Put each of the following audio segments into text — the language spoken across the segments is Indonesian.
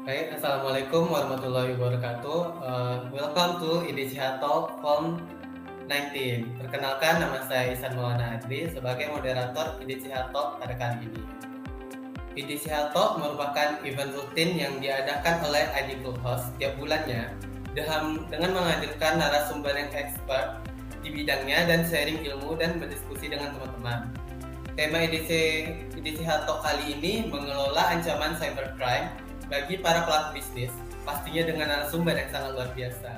Baik, Assalamualaikum warahmatullahi wabarakatuh. Welcome to IDCH Talk from 19. Perkenalkan, nama saya Ihsan Maulana Adri sebagai moderator IDCH Talk pada kali ini. IDCH Talk merupakan event rutin yang diadakan oleh ID Clubhouse setiap bulannya dengan menghadirkan narasumber yang expert di bidangnya dan sharing ilmu dan berdiskusi dengan teman-teman. Tema IDCH Talk kali ini mengelola ancaman cybercrime bagi para pelaku bisnis, pastinya dengan narasumber yang sangat luar biasa.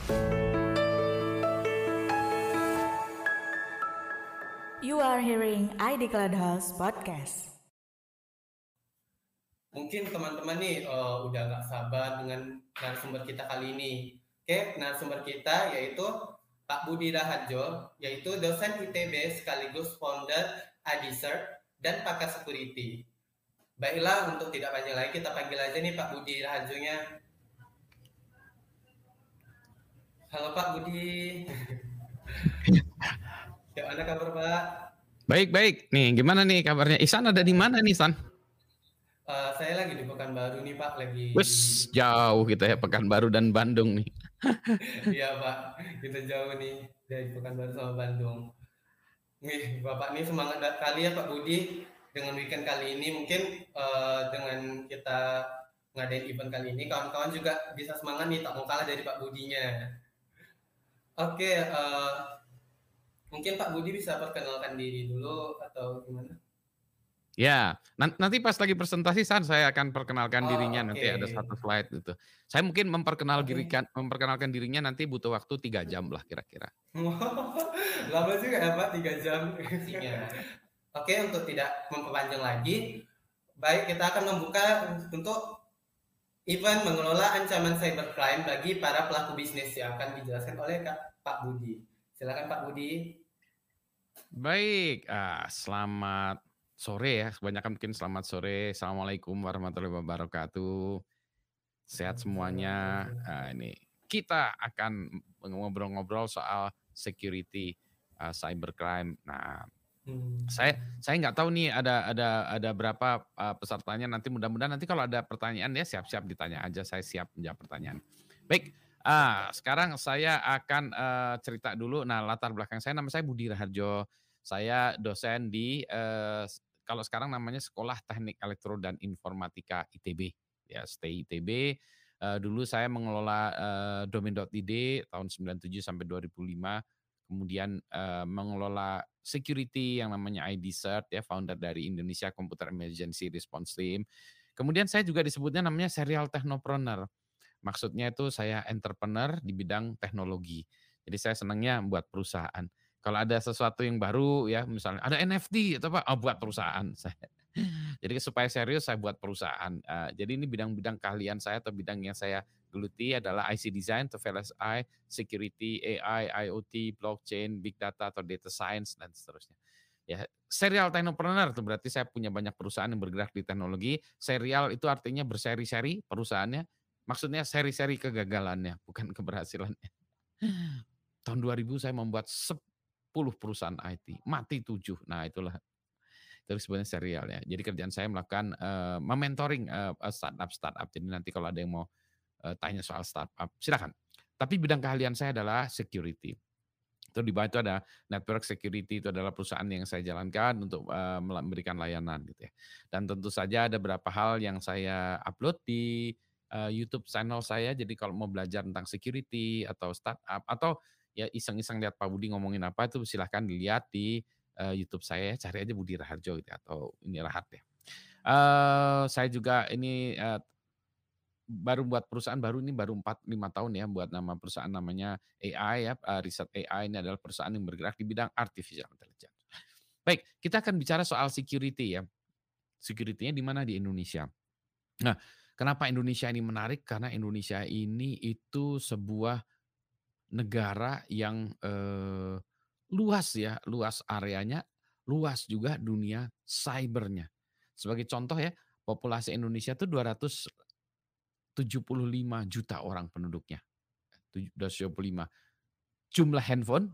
You are hearing ID Clubhouse Podcast. Mungkin teman-teman nih udah gak sabar dengan narasumber kita kali ini. Oke, narasumber kita yaitu Pak Budi Raharjo, yaitu dosen ITB sekaligus founder Adisert dan pakar security. Baiklah, untuk tidak panjang lagi, kita panggil aja nih Pak Budi Raharjo-nya. Halo Pak Budi. Gimana kabar Pak? Baik. Nih, gimana nih kabarnya? Ihsan ada di mana nih, San? Saya lagi di Pekanbaru nih Pak, Wes, jauh kita ya, Pekanbaru dan Bandung nih. Iya Pak, kita jauh nih dari Pekanbaru sama Bandung. Nih, Bapak nih semangat kali ya Pak Budi dengan weekend kali ini. Mungkin dengan kita ngadain event kali ini, kawan-kawan juga bisa semangat nih, tak mau kalah dari Pak Budinya. Oke, mungkin Pak Budi bisa perkenalkan diri dulu atau gimana? Ya, nanti pas lagi presentasi San, saya akan perkenalkan dirinya. Okay. Nanti ada satu slide gitu. Saya mungkin memperkenalkan dirinya nanti butuh waktu 3 jam lah kira-kira. Lama juga ya Pak, 3 jam. Oke, untuk tidak memperpanjang lagi, baik kita akan membuka untuk event mengelola ancaman cybercrime bagi para pelaku bisnis yang akan dijelaskan oleh Pak Budi. Silakan Pak Budi. Baik, selamat sore ya. Kebanyakan mungkin selamat sore. Assalamualaikum warahmatullahi wabarakatuh. Sehat semuanya. Ini kita akan ngobrol-ngobrol soal security cybercrime. Nah, saya nggak tahu nih ada berapa pesertanya. Nanti mudah-mudahan nanti kalau ada pertanyaan ya siap-siap ditanya aja. Saya siap menjawab pertanyaan. Baik. Sekarang saya akan cerita dulu. Nah, latar belakang saya, nama saya Budi Raharjo. Saya dosen di kalau sekarang namanya Sekolah Teknik Elektro dan Informatika ITB, ya stay ITB. Dulu saya mengelola domain.id tahun 97 sampai 2005. Kemudian mengelola security yang namanya IDCert, ya founder dari Indonesia Computer Emergency Response Team. Kemudian saya juga disebutnya namanya serial technopreneur. Maksudnya itu saya entrepreneur di bidang teknologi. Jadi saya senangnya buat perusahaan. Kalau ada sesuatu yang baru ya, misalnya ada NFT atau apa, buat perusahaan saya. Jadi supaya serius saya buat perusahaan. Jadi ini bidang-bidang keahlian saya atau bidang yang saya geluti adalah IC design, TFLSI, security, AI, IoT, blockchain, big data atau data science dan seterusnya. Ya, serial technopreneur itu berarti saya punya banyak perusahaan yang bergerak di teknologi. Serial itu artinya berseri-seri perusahaannya. Maksudnya seri-seri kegagalannya, bukan keberhasilannya. Tahun 2000 saya membuat 10 perusahaan IT, mati 7. Nah, itulah itu sebenarnya serial ya. Jadi kerjaan saya melakukan mementoring startup. Jadi nanti kalau ada yang mau tanya soal startup, silakan. Tapi bidang keahlian saya adalah security. Itu di bawah itu ada network security, itu adalah perusahaan yang saya jalankan untuk memberikan layanan gitu ya. Dan tentu saja ada beberapa hal yang saya upload di YouTube channel saya. Jadi kalau mau belajar tentang security atau startup atau ya iseng-iseng lihat Pak Budi ngomongin apa itu silahkan dilihat di YouTube saya, cari aja Budi Raharjo gitu ya, atau ini Rahat ya. Saya juga ini baru buat perusahaan baru ini baru 4-5 tahun ya buat nama perusahaan namanya AI ya, Riset AI ini adalah perusahaan yang bergerak di bidang artificial intelligence. Baik, kita akan bicara soal security ya. Security-nya di mana? Di Indonesia. Nah, kenapa Indonesia ini menarik? Karena Indonesia ini itu sebuah negara yang luas ya, luas areanya, luas juga dunia cybernya. Sebagai contoh ya, populasi Indonesia itu 275 juta orang penduduknya. 275. Jumlah handphone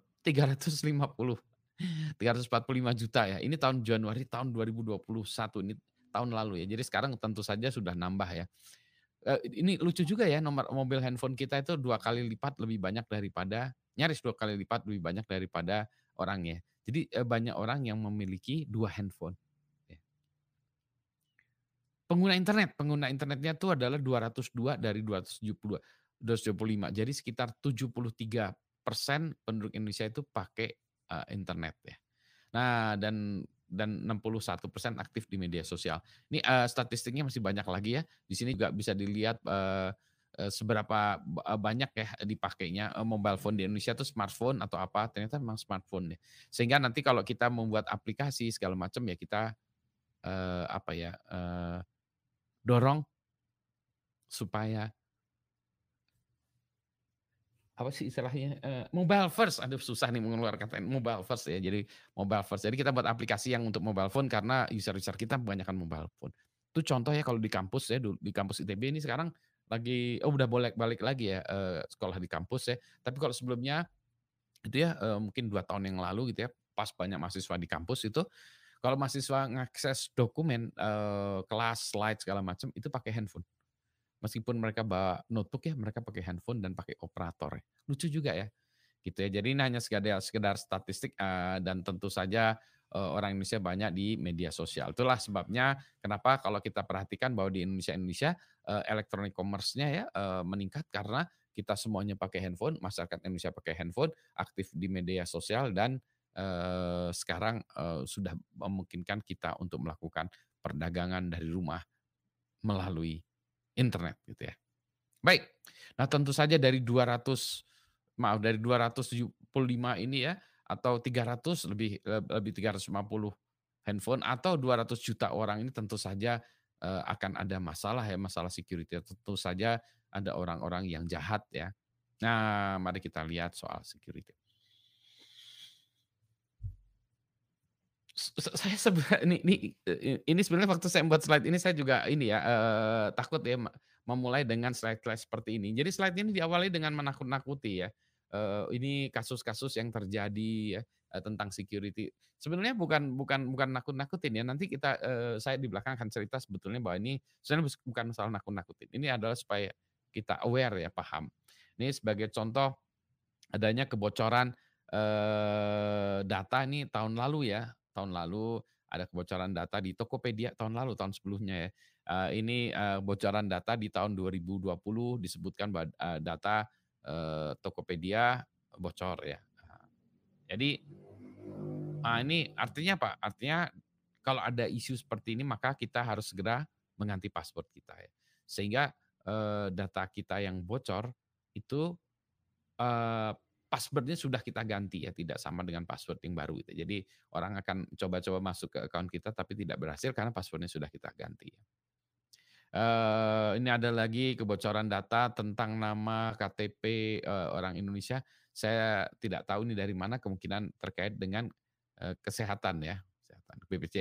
345 juta ya. Ini tahun Januari tahun 2021, ini tahun lalu ya. Jadi sekarang tentu saja sudah nambah ya. Ini lucu juga ya, nomor mobil handphone kita itu 2 kali lipat lebih banyak daripada nyaris 2 kali lipat lebih banyak daripada orangnya. Jadi, banyak orang yang memiliki 2 handphone, ya. Pengguna internetnya itu adalah 202 dari 272 275. Jadi sekitar 73% penduduk Indonesia itu pakai, internet ya. Nah, dan 61% aktif di media sosial. Ini, statistiknya masih banyak lagi ya. Di sini juga bisa dilihat, seberapa banyak ya dipakainya, mobile phone di Indonesia itu smartphone atau apa, ternyata memang smartphone ya. Sehingga nanti kalau kita membuat aplikasi segala macam ya kita, apa ya, dorong supaya apa sih istilahnya, mobile first, aduh susah nih mengeluarkan kata mobile first ya, jadi mobile first. Jadi kita buat aplikasi yang untuk mobile phone karena user-user kita kebanyakan mobile phone. Itu contoh ya kalau di kampus ya, di kampus ITB ini sekarang lagi udah boleh balik lagi ya, sekolah di kampus ya. Tapi kalau sebelumnya itu ya, mungkin 2 tahun yang lalu gitu ya, pas banyak mahasiswa di kampus itu, kalau mahasiswa ngakses dokumen, kelas, slide segala macam, itu pakai handphone. Meskipun mereka bawa notebook ya, mereka pakai handphone dan pakai operator ya. Lucu juga ya, gitu ya. Jadi ini hanya sekedar sekedar statistik, dan tentu saja, orang Indonesia banyak di media sosial. Itulah sebabnya kenapa kalau kita perhatikan bahwa di Indonesia, electronic commerce-nya ya, meningkat karena kita semuanya pakai handphone, masyarakat Indonesia pakai handphone, aktif di media sosial dan, sekarang, sudah memungkinkan kita untuk melakukan perdagangan dari rumah melalui internet gitu ya. Baik, nah tentu saja dari 275 ini ya, atau 300 lebih 350 handphone atau 200 juta orang ini tentu saja, akan ada masalah ya, masalah security. Tentu saja ada orang-orang yang jahat ya. Nah, mari kita lihat soal security. Saya ini sebenarnya waktu saya membuat slide ini saya juga ini ya, takut ya memulai dengan slide-slide seperti ini. Jadi slide ini diawali dengan menakut-nakuti ya, ini kasus-kasus yang terjadi ya, tentang security. Sebenarnya bukan nakut-nakutin ya, nanti saya di belakang akan cerita sebetulnya bahwa ini sebenarnya bukan masalah nakut-nakutin, ini adalah supaya kita aware ya, paham. Ini sebagai contoh adanya kebocoran, data nih tahun lalu ya, tahun lalu ada kebocoran data di Tokopedia tahun lalu, tahun sebelumnya ya. Ini, bocoran data di tahun 2020 disebutkan bahwa, data, Tokopedia bocor ya. Jadi, ini artinya apa? Artinya kalau ada isu seperti ini maka kita harus segera mengganti password kita ya. Sehingga, data kita yang bocor itu password-nya sudah kita ganti ya, tidak sama dengan password yang baru gitu. Jadi orang akan coba-coba masuk ke account kita tapi tidak berhasil karena password-nya sudah kita ganti ya. Ini ada lagi kebocoran data tentang nama KTP, orang Indonesia. Saya tidak tahu ini dari mana, kemungkinan terkait dengan, kesehatan ya, kesehatan,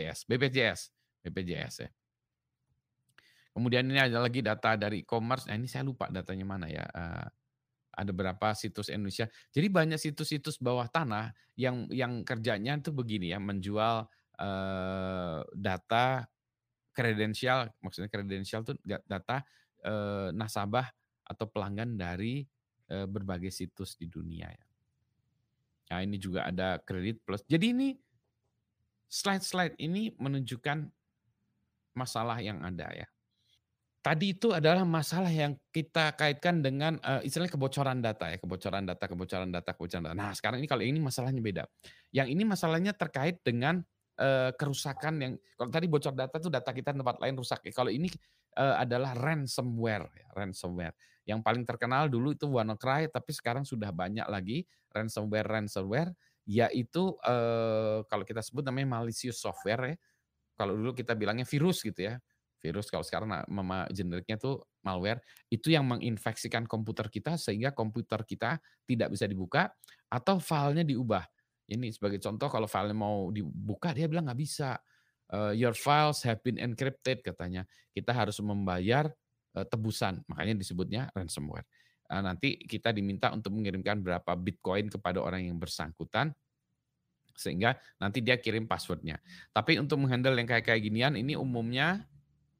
BPJS ya. Kemudian ini ada lagi data dari e-commerce, nah ini saya lupa datanya mana ya, ada berapa situs Indonesia. Jadi banyak situs-situs bawah tanah yang kerjanya itu begini ya, menjual, data kredensial, maksudnya kredensial itu data, nasabah atau pelanggan dari, berbagai situs di dunia ya. Nah ini juga ada Kredit Plus. Jadi ini slide-slide ini menunjukkan masalah yang ada ya. Tadi itu adalah masalah yang kita kaitkan dengan, istilahnya kebocoran data ya, kebocoran data. Nah, sekarang ini kalau ini masalahnya beda. Yang ini masalahnya terkait dengan, kerusakan yang kalau tadi bocor data itu data kita tempat lain rusak ya, kalau ini, adalah ransomware ya, ransomware. Yang paling terkenal dulu itu WannaCry, tapi sekarang sudah banyak lagi ransomware, yaitu, kalau kita sebut namanya malicious software ya. Kalau dulu kita bilangnya virus gitu ya, virus kalau sekarang nama generiknya tuh malware, itu yang menginfeksikan komputer kita sehingga komputer kita tidak bisa dibuka atau filenya diubah. Ini sebagai contoh kalau filenya mau dibuka dia bilang nggak bisa, "Your files have been encrypted," katanya. Kita harus membayar, tebusan, makanya disebutnya ransomware. Nanti kita diminta untuk mengirimkan berapa Bitcoin kepada orang yang bersangkutan sehingga nanti dia kirim password-nya. Tapi untuk menghandle yang kayak kayak ginian ini umumnya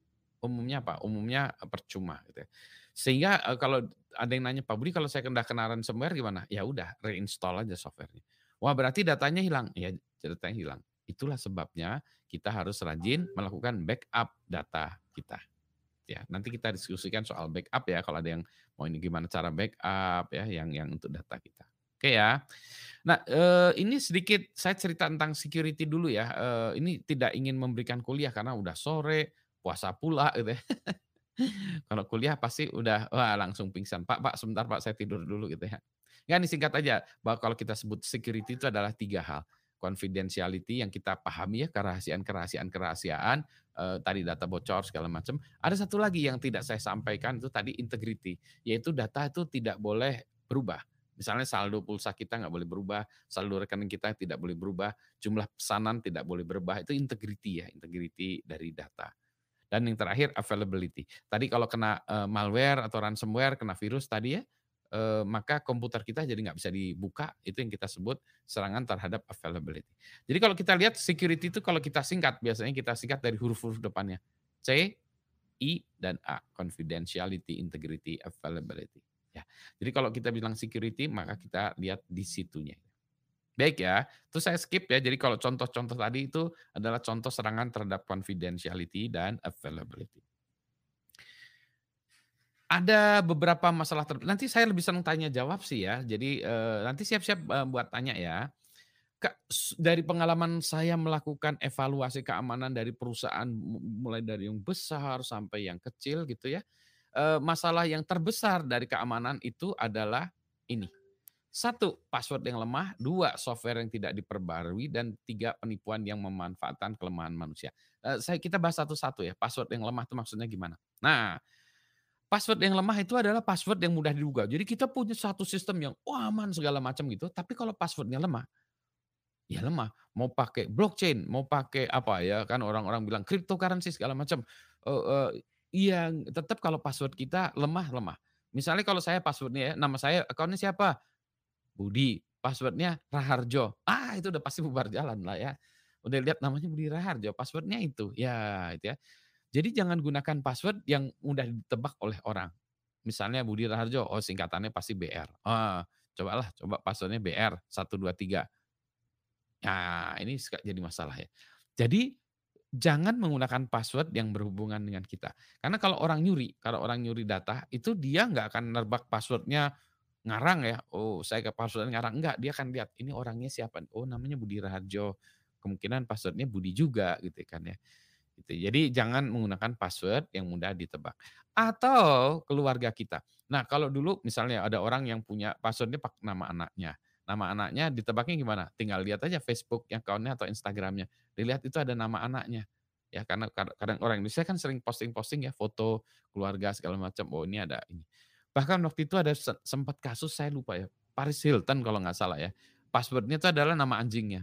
umumnya apa? Umumnya percuma gitu ya. Sehingga kalau ada yang nanya, "Pak Budi kalau saya udah kena ransomware gimana?" Ya udah reinstall aja software-nya. Wah berarti datanya hilang? Ya datanya hilang. Itulah sebabnya kita harus rajin melakukan backup data kita. Ya, nanti kita diskusikan soal backup ya kalau ada yang mau ini gimana cara backup ya yang untuk data kita. Oke ya. Nah, ini sedikit saya cerita tentang security dulu ya, ini tidak ingin memberikan kuliah karena udah sore, puasa pula gitu ya. Kalau kuliah pasti udah, wah langsung pingsan, "Pak, sebentar Pak, saya tidur dulu," gitu ya. Enggak nih singkat aja, bahwa kalau kita sebut security itu adalah 3 hal. Confidentiality yang kita pahami ya, kerahasiaan-kerahasiaan, tadi data bocor segala macam. Ada satu lagi yang tidak saya sampaikan itu tadi integrity, yaitu data itu tidak boleh berubah. Misalnya saldo pulsa kita nggak boleh berubah, saldo rekening kita tidak boleh berubah, jumlah pesanan tidak boleh berubah, itu integrity ya, integrity dari data. Dan yang terakhir availability. Tadi kalau kena, malware atau ransomware, kena virus tadi ya, maka komputer kita jadi nggak bisa dibuka, itu yang kita sebut serangan terhadap availability. Jadi kalau kita lihat security itu kalau kita singkat, biasanya kita singkat dari huruf-huruf depannya. C, I, dan A. Confidentiality, integrity, availability. Ya. Jadi kalau kita bilang security, maka kita lihat di situnya. Baik ya, terus saya skip ya. Jadi kalau contoh-contoh tadi itu adalah contoh serangan terhadap confidentiality dan availability. Ada beberapa masalah nanti saya lebih senang tanya jawab sih ya. Jadi, nanti siap-siap, buat tanya ya. Kak, dari pengalaman saya melakukan evaluasi keamanan dari perusahaan mulai dari yang besar sampai yang kecil gitu ya, masalah yang terbesar dari keamanan itu adalah ini. Satu, password yang lemah. Dua, software yang tidak diperbarui. Dan tiga, penipuan yang memanfaatkan kelemahan manusia. Kita bahas satu-satu ya. Password yang lemah itu maksudnya gimana? Nah, password yang lemah itu adalah password yang mudah diduga. Jadi kita punya satu sistem yang aman segala macam gitu. Tapi kalau passwordnya lemah, ya lemah. Mau pakai blockchain, mau pakai apa ya kan orang-orang bilang cryptocurrency segala macam. Iya, tetap kalau password kita lemah lemah. Misalnya kalau saya passwordnya ya, nama saya, akunnya siapa? Budi, password-nya Raharjo. Itu udah pasti bubar jalan lah ya. Udah lihat namanya Budi Raharjo, password-nya itu. Ya, itu ya. Jadi jangan gunakan password yang mudah ditebak oleh orang. Misalnya Budi Raharjo, singkatannya pasti BR. Coba password-nya BR 123. Nah, ini jadi masalah ya. Jadi jangan menggunakan password yang berhubungan dengan kita. Karena kalau orang nyuri data, itu dia nggak akan nebak password-nya ngarang ya, saya ke password ngarang, enggak, dia akan lihat ini orangnya siapa, namanya Budi Raharjo, kemungkinan password-nya Budi juga gitu kan ya. Gitu. Jadi jangan menggunakan password yang mudah ditebak. Atau keluarga kita. Nah, kalau dulu misalnya ada orang yang punya password-nya pakai nama anaknya. Nama anaknya ditebaknya gimana? Tinggal lihat aja Facebook account-nya atau Instagram-nya. Dilihat itu ada nama anaknya. Ya karena kadang orang Indonesia kan sering posting-posting ya foto keluarga segala macam. Ini ada ini. Bahkan waktu itu ada sempat kasus saya lupa ya. Paris Hilton kalau nggak salah ya. Password-nya itu adalah nama anjingnya.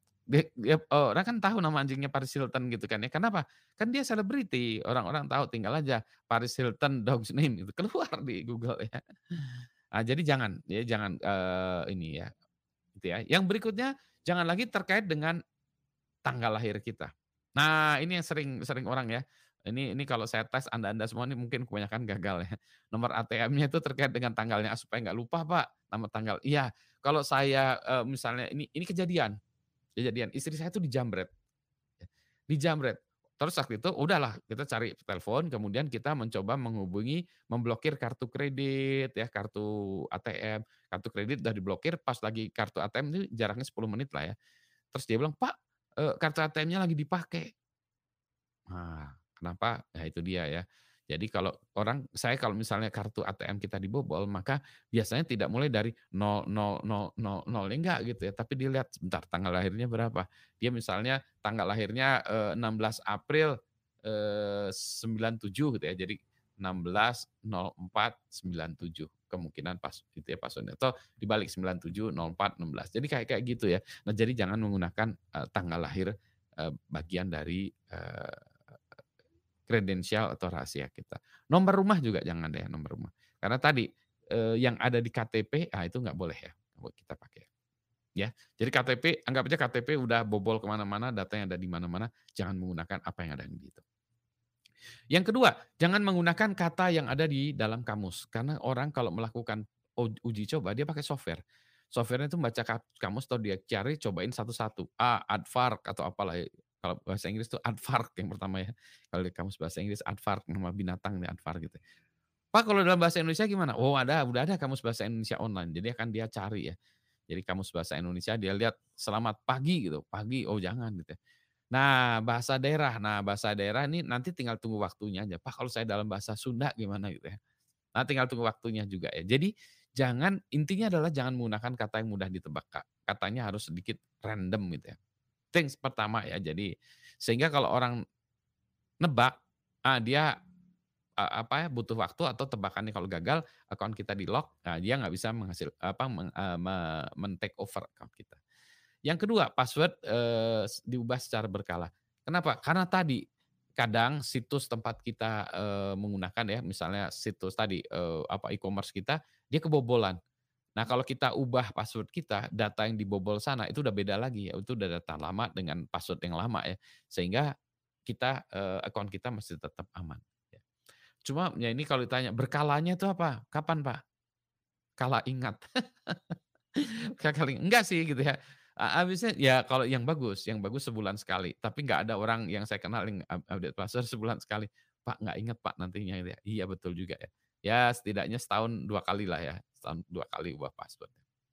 Orang kan tahu nama anjingnya Paris Hilton gitu kan ya. Kenapa? Kan dia selebriti, orang-orang tahu tinggal aja Paris Hilton dog's name itu keluar di Google ya. Jadi jangan ini ya, gitu ya. Yang berikutnya jangan lagi terkait dengan tanggal lahir kita. Nah, ini yang sering sering orang ya, ini kalau saya tes Anda-Anda semua ini mungkin kebanyakan gagal ya. Nomor ATM-nya itu terkait dengan tanggalnya, supaya nggak lupa Pak, nama tanggal. Iya, kalau saya, misalnya ini kejadian, istri saya tuh dijamret. Dijamret. Terus waktu itu udahlah kita cari telepon, kemudian kita mencoba menghubungi, memblokir kartu kredit ya, kartu ATM. Kartu kredit udah diblokir, pas lagi kartu ATM itu jaraknya 10 menit lah ya. Terus dia bilang, "Pak, kartu ATM-nya lagi dipakai." Kenapa? Ya itu dia ya. Jadi kalau misalnya kartu ATM kita dibobol, maka biasanya tidak mulai dari 000000 ya enggak gitu ya, tapi dilihat sebentar tanggal lahirnya berapa. Dia misalnya tanggal lahirnya, 16 April, 97 gitu ya. Jadi 16.04.97 kemungkinan pas itu ya password atau dibalik 97.04.16. Jadi kayak kayak gitu ya. Nah, jadi jangan menggunakan, tanggal lahir, bagian dari, kredensial atau rahasia kita. Nomor rumah juga jangan deh nomor rumah. Karena tadi, yang ada di KTP, itu nggak boleh ya buat kita pakai. Ya, jadi KTP, anggap aja KTP udah bobol kemana mana datanya ada di mana-mana, jangan menggunakan apa yang ada di situ. Yang kedua, jangan menggunakan kata yang ada di dalam kamus. Karena orang kalau melakukan uji coba, dia pakai software. Software-nya itu baca kamus atau dia cari, cobain satu-satu. Aardvark atau apalah. Kalau bahasa Inggris itu aardvark yang pertama ya. Kalau di kamus bahasa Inggris aardvark, nama binatang nih aardvark gitu. Pak, kalau dalam bahasa Indonesia gimana? Oh udah ada kamus bahasa Indonesia online. Jadi akan dia cari ya. Jadi kamus bahasa Indonesia dia lihat selamat pagi gitu. Pagi, oh jangan gitu ya. Nah, bahasa daerah ini nanti tinggal tunggu waktunya aja. Pak, kalau saya dalam bahasa Sunda gimana gitu ya. Nah, tinggal tunggu waktunya juga ya. Jadi intinya adalah jangan menggunakan kata yang mudah ditebak, Kak. Katanya harus sedikit random gitu ya. Itu yang pertama ya. Jadi sehingga kalau orang nebak, dia butuh waktu atau tebakannya kalau gagal, akun kita di-lock, nah dia nggak bisa men-take over account kita. Yang kedua, password, diubah secara berkala. Kenapa? Karena tadi, kadang situs tempat kita, menggunakan ya, misalnya situs tadi, e-commerce kita, dia kebobolan. Nah, kalau kita ubah password kita, data yang dibobol sana itu udah beda lagi ya, itu udah data lama dengan password yang lama ya, sehingga kita, akun kita masih tetap aman, ya. Cuma ya ini kalau ditanya, berkalanya itu apa? Kapan, Pak? Kala ingat. Kali enggak sih gitu ya. Habisnya ya kalau yang bagus sebulan sekali, tapi nggak ada orang yang saya kenal yang update password sebulan sekali. "Pak, nggak inget Pak nantinya," gitu ya. Iya betul juga ya. Ya setidaknya setahun 2 kali lah ya, setahun 2 kali ubah password.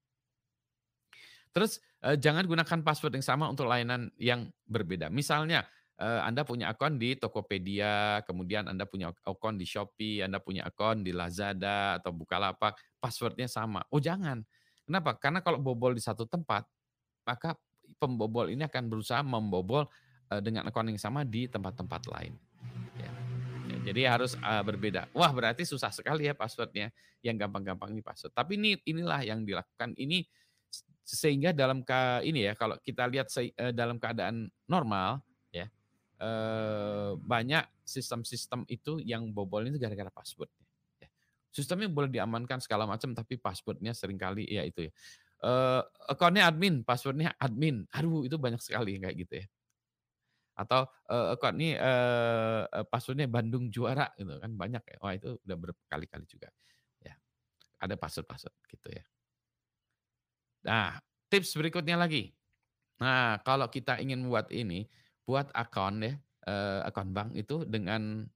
Terus, jangan gunakan password yang sama untuk layanan yang berbeda. Misalnya, Anda punya akun di Tokopedia, kemudian Anda punya akun di Shopee, Anda punya akun di Lazada atau Bukalapak, password-nya sama. Oh jangan. Kenapa? Karena kalau bobol di satu tempat, maka pembobol ini akan berusaha membobol, dengan akun yang sama di tempat-tempat lain, ya. Ya, jadi harus, berbeda. Wah berarti susah sekali ya password-nya, yang gampang-gampang ini password. Tapi inilah yang dilakukan ini sehingga ini ya, kalau kita lihat dalam keadaan normal ya, banyak sistem-sistem itu yang bobol itu gara-gara password ya. Sistemnya boleh diamankan segala macam, tapi password-nya seringkali ya itu ya, account-nya admin, password-nya admin. Aduh itu banyak sekali yang kayak gitu ya. Atau, account ini, password-nya Bandung Juara gitu kan banyak ya. Wah itu udah berkali-kali juga ya, ada password-password gitu ya. Nah, tips berikutnya lagi. Nah, kalau kita ingin buat ini, buat akun ya, akun bank itu dengan,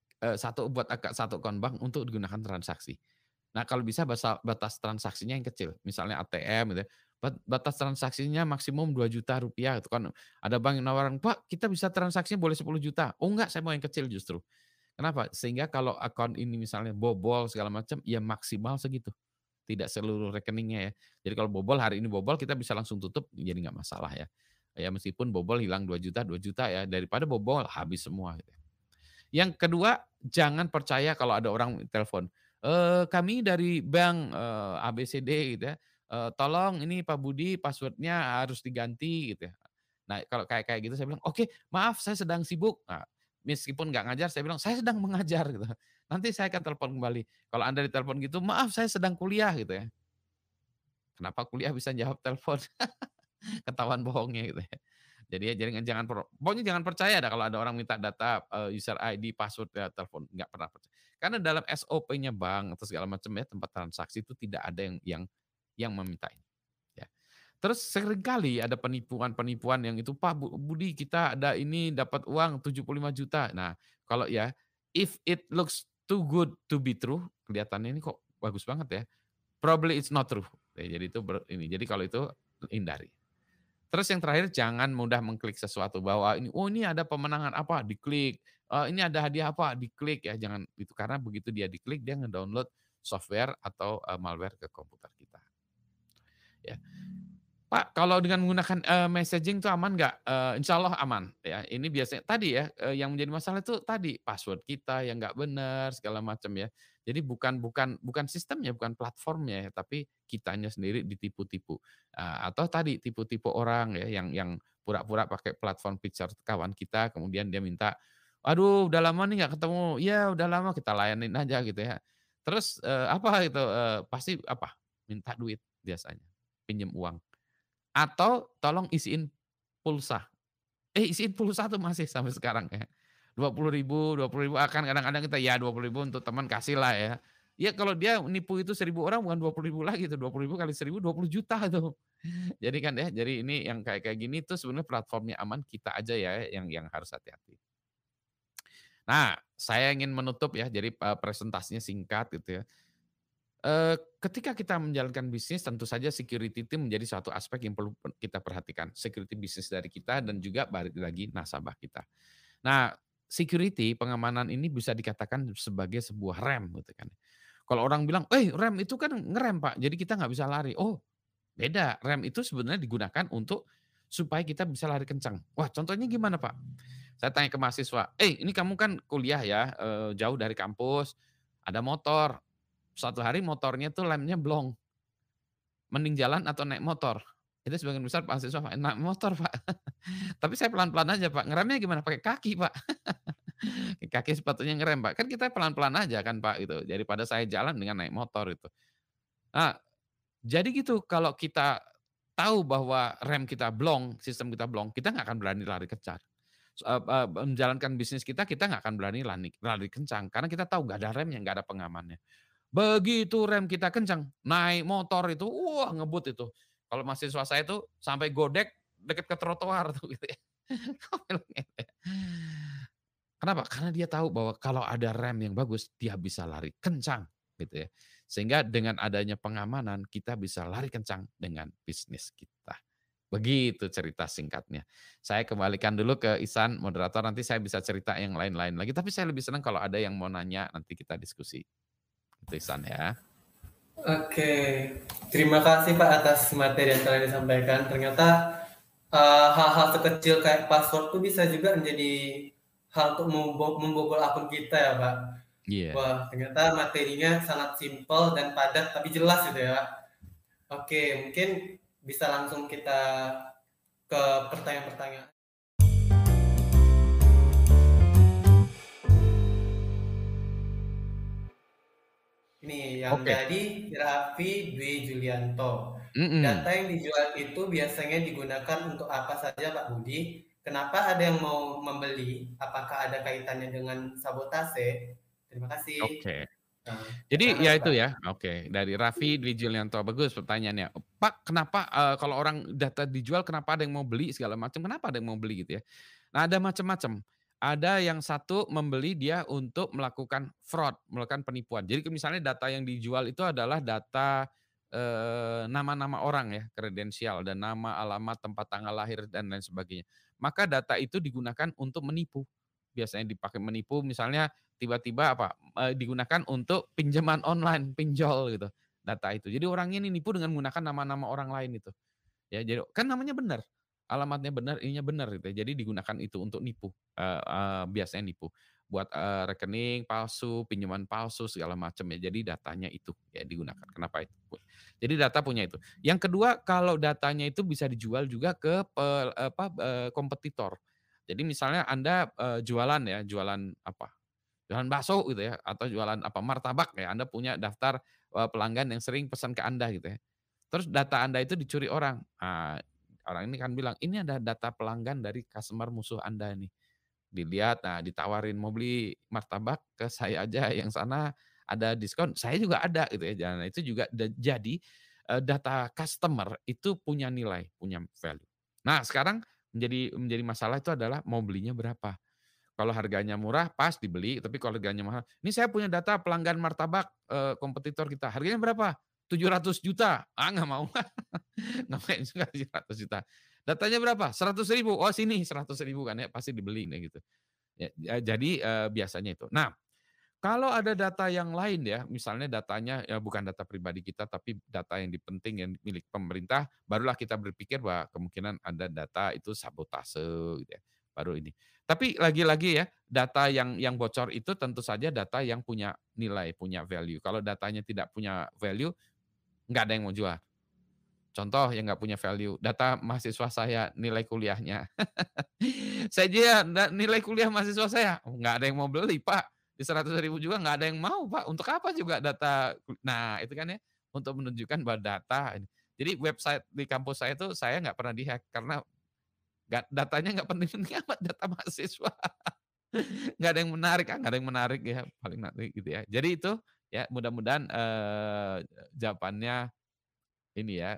satu akun bank untuk digunakan transaksi. Nah, kalau bisa batas transaksinya yang kecil, misalnya ATM gitu ya, batas transaksinya maksimum Rp2.000.000 itu kan ada bank yang nawarin, "Pak, kita bisa transaksinya boleh 10 juta." "Oh enggak, saya mau yang kecil justru." Kenapa? Sehingga kalau akun ini misalnya bobol segala macam, ya maksimal segitu. Tidak seluruh rekeningnya ya. Jadi kalau bobol, hari ini bobol kita bisa langsung tutup, jadi nggak masalah ya. Ya meskipun bobol hilang 2 juta ya, daripada bobol habis semua gitu ya. Yang kedua, jangan percaya kalau ada orang telepon, "Kami dari bank, ABCD," gitu ya, "Tolong ini Pak Budi password-nya harus diganti," gitu ya. Nah kalau kayak kayak gitu saya bilang, "Oke, maaf saya sedang sibuk." Nah, meskipun nggak ngajar saya bilang, "Saya sedang mengajar," gitu. "Nanti saya akan telepon kembali." Kalau Anda ditelepon gitu, "Maaf saya sedang kuliah," gitu ya. Kenapa kuliah bisa jawab telepon? Ketahuan bohongnya gitu ya. Jadi ya jangan pokoknya jangan percaya dah kalau ada orang minta data, user ID, password ya telepon, nggak pernah percaya. Karena dalam SOP-nya bank atau segala macam ya, tempat transaksi itu tidak ada yang meminta ini, ya. Terus seringkali ada penipuan-penipuan yang itu, "Pak Budi kita ada ini dapat uang 75 juta." Nah, kalau ya, if it looks too good to be true, kelihatannya ini kok bagus banget ya, probably it's not true. Jadi itu jadi kalau itu hindari. Terus yang terakhir jangan mudah mengklik sesuatu bahwa ini, "Oh ini ada pemenangan apa," diklik, "Ini ada hadiah apa," diklik ya, jangan itu karena begitu dia diklik dia ngedownload software atau, malware ke komputer kita, ya. "Pak, kalau dengan menggunakan, messaging itu aman nggak?" Insya Allah aman ya. Ini biasanya tadi ya, yang menjadi masalah itu tadi, password kita yang nggak benar segala macam ya. Jadi bukan sistemnya, bukan platformnya ya, tapi kitanya sendiri ditipu-tipu. Atau tadi tipu-tipu orang ya yang pura-pura pakai platform picture kawan kita, kemudian dia minta, "Aduh udah lama nih nggak ketemu." "Iya udah lama," kita layanin aja gitu ya. Terus, apa itu, pasti apa, minta duit biasanya, pinjam uang. Atau tolong isiin pulsa. Isiin pulsa tuh masih sampai sekarang ya. 20.000 akan kadang-kadang kita ya 20.000 untuk teman kasih lah ya. Ya kalau dia nipu itu 1.000 orang bukan 20.000 lagi itu 20.000 kali 1.000 20 juta tuh. Jadi kan ya, jadi ini yang kayak gini tuh sebenarnya platformnya aman, kita aja ya yang harus hati-hati. Nah, saya ingin menutup ya, jadi presentasinya singkat gitu ya. Ketika kita menjalankan bisnis tentu saja security itu menjadi suatu aspek yang perlu kita perhatikan. Security bisnis dari kita dan juga balik lagi nasabah kita. Nah, security pengamanan ini bisa dikatakan sebagai sebuah rem gitu kan. Kalau orang bilang, rem itu kan ngerem Pak, jadi kita nggak bisa lari." Oh, beda. Rem itu sebenarnya digunakan untuk supaya kita bisa lari kencang. Wah, contohnya gimana Pak? Saya tanya ke mahasiswa, ini kamu kan kuliah ya, jauh dari kampus, ada motor. Suatu hari motornya tuh lemnya blong, mending jalan atau naik motor? Itu sebagian besar mahasiswa, Pak, naik motor Pak. Tapi saya pelan-pelan aja Pak, ngeremnya gimana? Pakai kaki Pak. Kaki sepatunya ngerem Pak, kan kita pelan-pelan aja kan Pak gitu, daripada saya jalan dengan naik motor itu. Nah, jadi gitu kalau kita tahu bahwa rem kita blong, sistem kita blong, kita nggak akan berani lari kencang. Menjalankan bisnis kita, kita nggak akan berani lari kencang, karena kita tahu nggak ada remnya, nggak ada pengamannya. Begitu rem kita kencang, naik motor itu, wah ngebut itu. Kalau mahasiswa saya tuh sampai godek deket ke trotoar tuh gitu ya. Kenapa? Karena dia tahu bahwa kalau ada rem yang bagus, dia bisa lari kencang gitu ya. Sehingga dengan adanya pengamanan, kita bisa lari kencang dengan bisnis kita. Begitu cerita singkatnya. Saya kembalikan dulu ke Ihsan, moderator, nanti saya bisa cerita yang lain-lain lagi. Tapi saya lebih senang kalau ada yang mau nanya, nanti kita diskusi. Itu Ihsan ya. Oke, terima kasih Pak atas materi yang telah disampaikan. Ternyata hal-hal sekecil kayak password tuh bisa juga menjadi hal untuk membobol akun kita ya Pak. Iya. Wah, ternyata materinya sangat simpel dan padat tapi jelas gitu ya. Oke, mungkin bisa langsung kita ke pertanyaan-pertanyaan. Ini yang Oke. dari Raffi Dwi Julianto. Mhm. Data yang dijual itu biasanya digunakan untuk apa saja Pak Budi? Kenapa ada yang mau membeli? Apakah ada kaitannya dengan sabotase? Terima kasih. Oke. Nah, Jadi bagaimana ya tuh itu Pak? ya, oke. Dari Raffi Dwi Julianto, bagus pertanyaannya. Pak, kenapa, kalau orang data dijual kenapa ada yang mau beli segala macam, kenapa ada yang mau beli gitu ya. Nah, ada macam-macam. Ada yang satu membeli dia untuk melakukan fraud, melakukan penipuan. Jadi misalnya data yang dijual itu adalah data, nama-nama orang ya, kredensial dan nama, alamat, tempat tanggal lahir dan lain sebagainya. Maka data itu digunakan untuk menipu. Biasanya dipakai menipu misalnya tiba-tiba digunakan untuk pinjaman online, pinjol gitu, data itu. Jadi orangnya ini nipu dengan menggunakan nama-nama orang lain itu. Ya, jadi kan namanya benar, alamatnya benar, ininya benar gitu ya. Jadi digunakan itu untuk nipu, biasanya nipu. Buat, rekening palsu, pinjaman palsu, segala macam ya. Jadi datanya itu ya digunakan. Kenapa itu? Jadi data punya itu. Yang kedua, kalau datanya itu bisa dijual juga ke kompetitor. Jadi misalnya Anda, jualan ya, jualan apa, jualan bakso gitu ya, atau jualan apa, martabak ya, Anda punya daftar, pelanggan yang sering pesan ke Anda gitu ya. Terus data Anda itu dicuri orang. Orang ini kan bilang, "Ini ada data pelanggan dari customer musuh Anda nih." Dilihat, nah ditawarin, "Mau beli martabak ke saya aja, yang sana ada diskon." Saya juga ada gitu ya. Dan itu juga jadi, data customer itu punya nilai, punya value. Nah sekarang menjadi masalah itu adalah mau belinya berapa. Kalau harganya murah pas dibeli, tapi kalau harganya mahal, "Ini saya punya data pelanggan martabak, kompetitor kita, harganya berapa? 700 juta." Ah, nggak mau, ngapain juga 700 juta. "Datanya berapa? 100.000." "Oh sini 100.000," kan ya, pasti dibeli kayak gitu. Jadi, biasanya itu. Nah, kalau ada data yang lain ya, misalnya datanya ya bukan data pribadi kita, tapi data yang penting yang milik pemerintah, barulah kita berpikir bahwa kemungkinan ada data itu sabotase gitu ya, baru ini. Tapi lagi-lagi ya, data yang bocor itu tentu saja data yang punya nilai, punya value. Kalau datanya tidak punya value, nggak ada yang mau jual. Contoh yang nggak punya value, data mahasiswa saya, nilai kuliahnya. Saya aja nilai kuliah mahasiswa saya, nggak ada yang mau beli Pak, di 100.000 juga nggak ada yang mau Pak, untuk apa juga data nah itu kan ya, untuk menunjukkan bahwa data ini. Jadi website di kampus saya tuh saya nggak pernah di-hack karena datanya nggak penting-penting amat data mahasiswa. Nggak ada yang menarik, nggak ada yang menarik ya, paling nanti gitu ya. Jadi itu ya mudah-mudahan, jawabannya ini ya,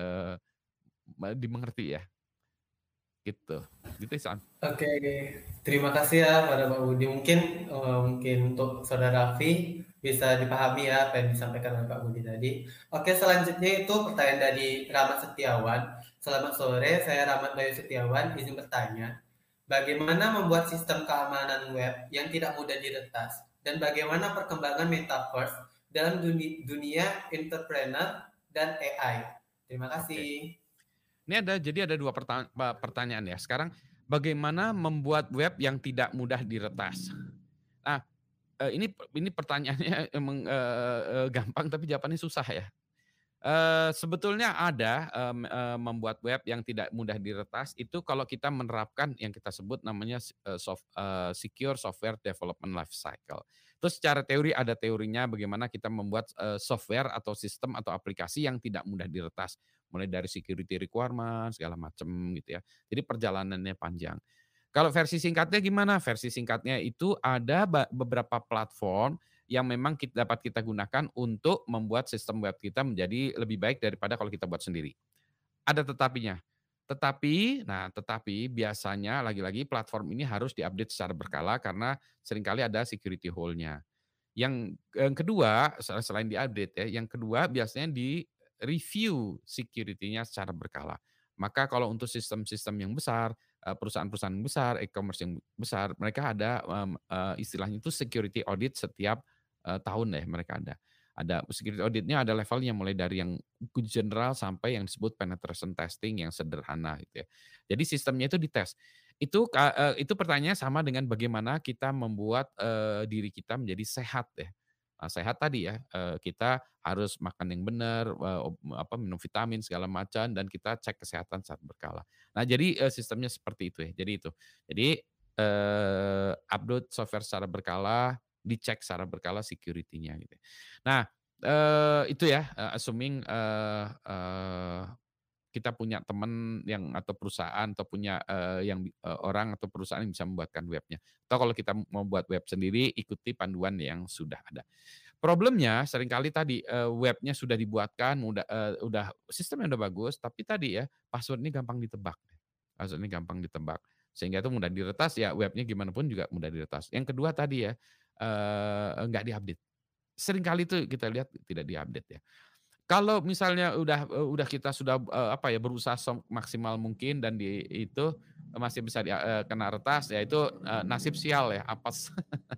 dimengerti ya, gitu. Gitu Ihsan. Oke, terima kasih ya pada Pak Budi. Mungkin untuk Saudara Raffi bisa dipahami ya apa yang disampaikan oleh Pak Budi tadi. Oke, selanjutnya itu pertanyaan dari Rahmat Setiawan. Selamat sore, saya Rahmat Bayu Setiawan. Izin bertanya, bagaimana membuat sistem keamanan web yang tidak mudah diretas? Dan bagaimana perkembangan metaverse dalam dunia entrepreneur dan AI? Terima Oke. kasih. Ini jadi ada 2 pertanyaan ya. Sekarang bagaimana membuat web yang tidak mudah diretas? Nah, ini pertanyaannya emang, gampang tapi jawabannya susah ya. Sebetulnya ada, membuat web yang tidak mudah diretas itu kalau kita menerapkan yang kita sebut namanya secure software development life cycle. Itu secara teori ada teorinya bagaimana kita membuat, software atau sistem atau aplikasi yang tidak mudah diretas, mulai dari security requirement segala macam gitu ya. Jadi perjalanannya panjang. Kalau versi singkatnya gimana? Versi singkatnya itu ada beberapa platform yang memang dapat kita gunakan untuk membuat sistem web kita menjadi lebih baik daripada kalau kita buat sendiri. Ada tetapinya. Tetapi biasanya lagi-lagi platform ini harus diupdate secara berkala karena seringkali ada security hole-nya. Yang kedua, selain diupdate ya, yang kedua biasanya di-review security-nya secara berkala. Maka kalau untuk sistem-sistem yang besar, perusahaan-perusahaan besar, e-commerce yang besar, mereka ada, istilahnya itu security audit setiap, tahun ya mereka ada. Ada security audit-nya ada levelnya mulai dari yang general sampai yang disebut penetration testing yang sederhana gitu ya. Jadi sistemnya itu dites. Itu pertanyaannya sama dengan bagaimana kita membuat, diri kita menjadi sehat ya. Sehat tadi ya, kita harus makan yang benar, minum vitamin segala macam dan kita cek kesehatan saat berkala. Nah jadi, sistemnya seperti itu ya. Jadi, upload software secara berkala, dicek secara berkala security-nya gitu ya. Nah, itu ya, assuming, kita punya teman yang atau perusahaan atau punya, orang atau perusahaan yang bisa membuatkan webnya. Atau kalau kita mau buat web sendiri, ikuti panduan yang sudah ada. Problemnya seringkali tadi, webnya sudah dibuatkan, udah sistemnya udah bagus, tapi tadi ya, password-nya gampang ditebak. Password-nya gampang ditebak. Sehingga itu mudah diretas, ya webnya gimana pun juga mudah diretas. Yang kedua tadi ya, nggak diupdate. Seringkali itu kita lihat tidak diupdate ya. Kalau misalnya udah kita sudah, berusaha maksimal mungkin dan itu masih bisa kena retas, ya itu, nasib sial ya, apes.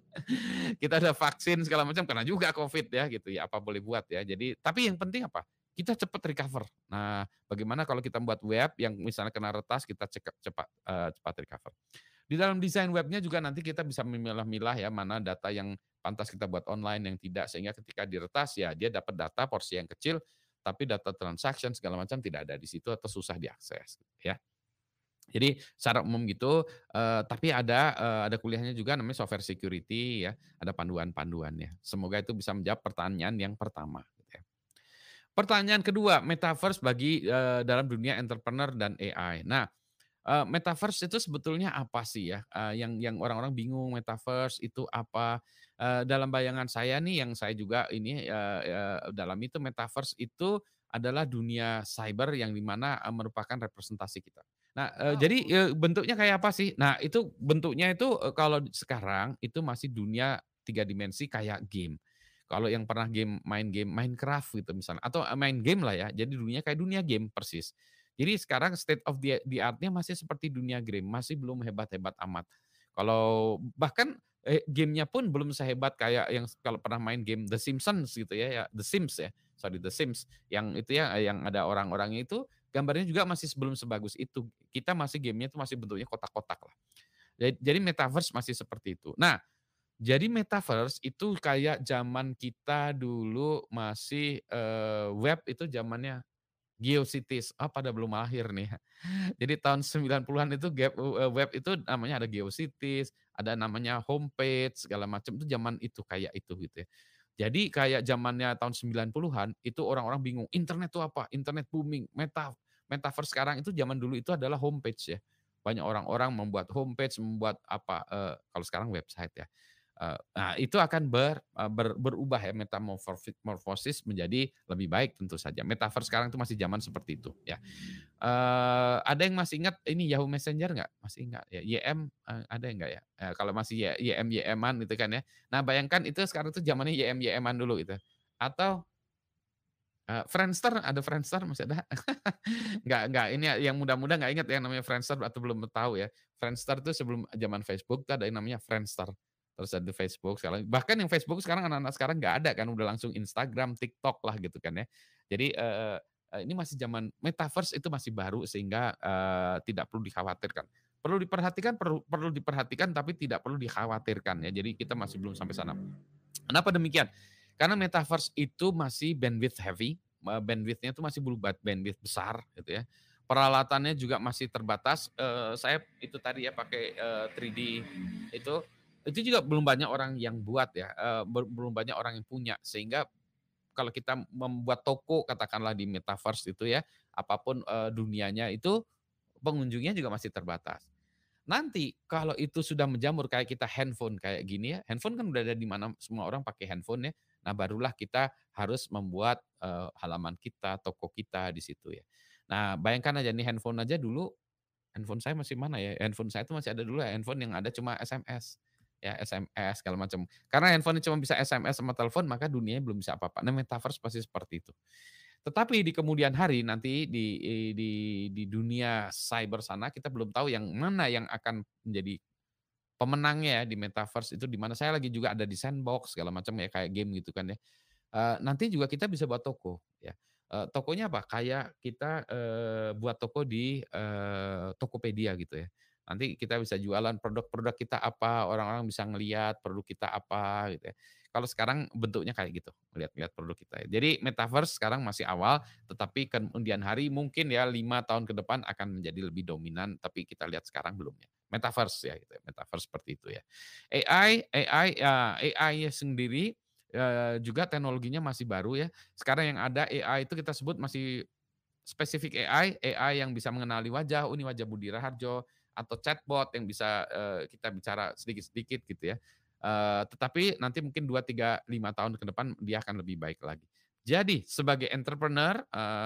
Kita udah vaksin segala macam, kena juga Covid ya gitu ya, apa boleh buat ya. Jadi tapi yang penting apa? Kita cepat recover. Nah, bagaimana kalau kita membuat web yang misalnya kena retas, kita cepat recover. Di dalam desain webnya juga nanti kita bisa memilah-milah ya, mana data yang pantas kita buat online, yang tidak. Sehingga ketika diretas, ya dia dapat data porsi yang kecil, tapi data transaction segala macam tidak ada di situ atau susah diakses, ya. Jadi secara umum gitu, tapi ada kuliahnya juga namanya software security ya, ada panduan-panduannya. Semoga itu bisa menjawab pertanyaan yang pertama, gitu ya. Pertanyaan kedua, metaverse bagi, dalam dunia entrepreneur dan AI. Nah, metaverse itu sebetulnya apa sih ya? Yang orang-orang bingung metaverse itu apa? Dalam bayangan saya nih yang saya juga ini, dalam itu metaverse itu adalah dunia cyber yang di mana, merupakan representasi kita. Nah, jadi, Oh, bentuknya kayak apa sih? Nah, itu bentuknya itu, kalau sekarang itu masih dunia 3 dimensi kayak game. Kalau yang pernah main game Minecraft gitu misalnya atau, main game lah ya, jadi dunia kayak dunia game persis. Jadi sekarang state of the art-nya masih seperti dunia game, masih belum hebat-hebat amat. Kalau bahkan, game-nya pun belum sehebat kayak yang kalau pernah main game The Simpsons gitu ya, The Sims ya, sorry The Sims, yang itu ya, yang ada orang-orangnya itu gambarnya juga masih belum sebagus itu. Kita masih game-nya itu masih bentuknya kotak-kotak lah. Jadi metaverse masih seperti itu. Nah, jadi metaverse itu kayak zaman kita dulu masih, web itu zamannya GeoCities, pada belum lahir nih. Jadi tahun 90-an itu web itu namanya ada GeoCities, ada namanya homepage segala macam, itu zaman itu kayak itu gitu ya. Jadi kayak zamannya tahun 90-an itu orang-orang bingung, internet itu apa? Internet booming, metaverse sekarang itu zaman dulu itu adalah homepage ya. banyak orang-orang membuat homepage, membuat apa, kalau sekarang website ya. Nah itu akan berubah ya, metamorfosis menjadi lebih baik tentu saja. Metaverse sekarang itu masih zaman seperti itu ya. Ada yang masih ingat ini Yahoo Messenger nggak? Masih ingat ya? YM, ada nggak ya? Kalau masih YM-YM-an gitu kan ya. Nah bayangkan itu sekarang tuh zamannya YM-YM-an dulu gitu. Atau Friendster, ada Friendster masih ada? Nggak ini ya, yang muda-muda nggak ingat yang namanya Friendster atau belum tahu ya. Friendster itu sebelum zaman Facebook tuh ada yang namanya Friendster. Terus ada Facebook sekarang, bahkan yang Facebook sekarang anak-anak sekarang nggak ada kan, udah langsung Instagram, TikTok lah gitu kan ya. Jadi, ini masih zaman metaverse itu masih baru sehingga, tidak perlu dikhawatirkan. Perlu diperhatikan, perlu perlu diperhatikan tapi tidak perlu dikhawatirkan ya. Jadi kita masih belum sampai sana. Kenapa demikian? Karena metaverse itu masih bandwidth heavy, bandwidth-nya itu masih bandwidth besar gitu ya. Peralatannya juga masih terbatas, saya itu tadi ya pakai, 3D itu, itu juga belum banyak orang yang buat ya, belum banyak orang yang punya. Sehingga kalau kita membuat toko katakanlah di metaverse itu ya, apapun, dunianya itu, pengunjungnya juga masih terbatas. Nanti kalau itu sudah menjamur kayak kita handphone kayak gini ya, handphone kan udah ada di mana semua orang pakai handphone ya. Nah, barulah kita harus membuat, halaman kita, toko kita di situ ya. Nah, bayangkan aja nih handphone aja dulu, handphone saya masih mana ya, handphone saya itu masih ada dulu ya, handphone yang ada cuma SMS, ya SMS segala macam. Karena handphone cuma bisa SMS sama telepon, maka dunianya belum bisa apa-apa. Nah, metaverse pasti seperti itu. Tetapi di kemudian hari nanti di dunia cyber sana kita belum tahu yang mana yang akan menjadi pemenangnya ya di metaverse itu, di mana saya lagi juga ada di sandbox segala macam ya kayak game gitu kan ya. Nanti juga kita bisa buat toko ya. Tokonya apa? Kayak kita, buat toko di, Tokopedia gitu ya. Nanti kita bisa jualan produk-produk kita apa, orang-orang bisa ngelihat produk kita apa gitu ya. Kalau sekarang bentuknya kayak gitu, lihat-lihat produk kita ya. Jadi metaverse sekarang masih awal, tetapi kemudian hari mungkin ya 5 tahun ke depan akan menjadi lebih dominan, tapi kita lihat sekarang belum ya. Metaverse ya gitu ya, metaverse seperti itu ya. AI sendiri, juga teknologinya masih baru ya. Sekarang yang ada AI itu kita sebut masih spesifik AI yang bisa mengenali wajah, oh ini wajah Budi Raharjo, atau chatbot yang bisa, kita bicara sedikit-sedikit gitu ya. Tetapi nanti mungkin 2 3 5 tahun ke depan dia akan lebih baik lagi. Jadi sebagai entrepreneur,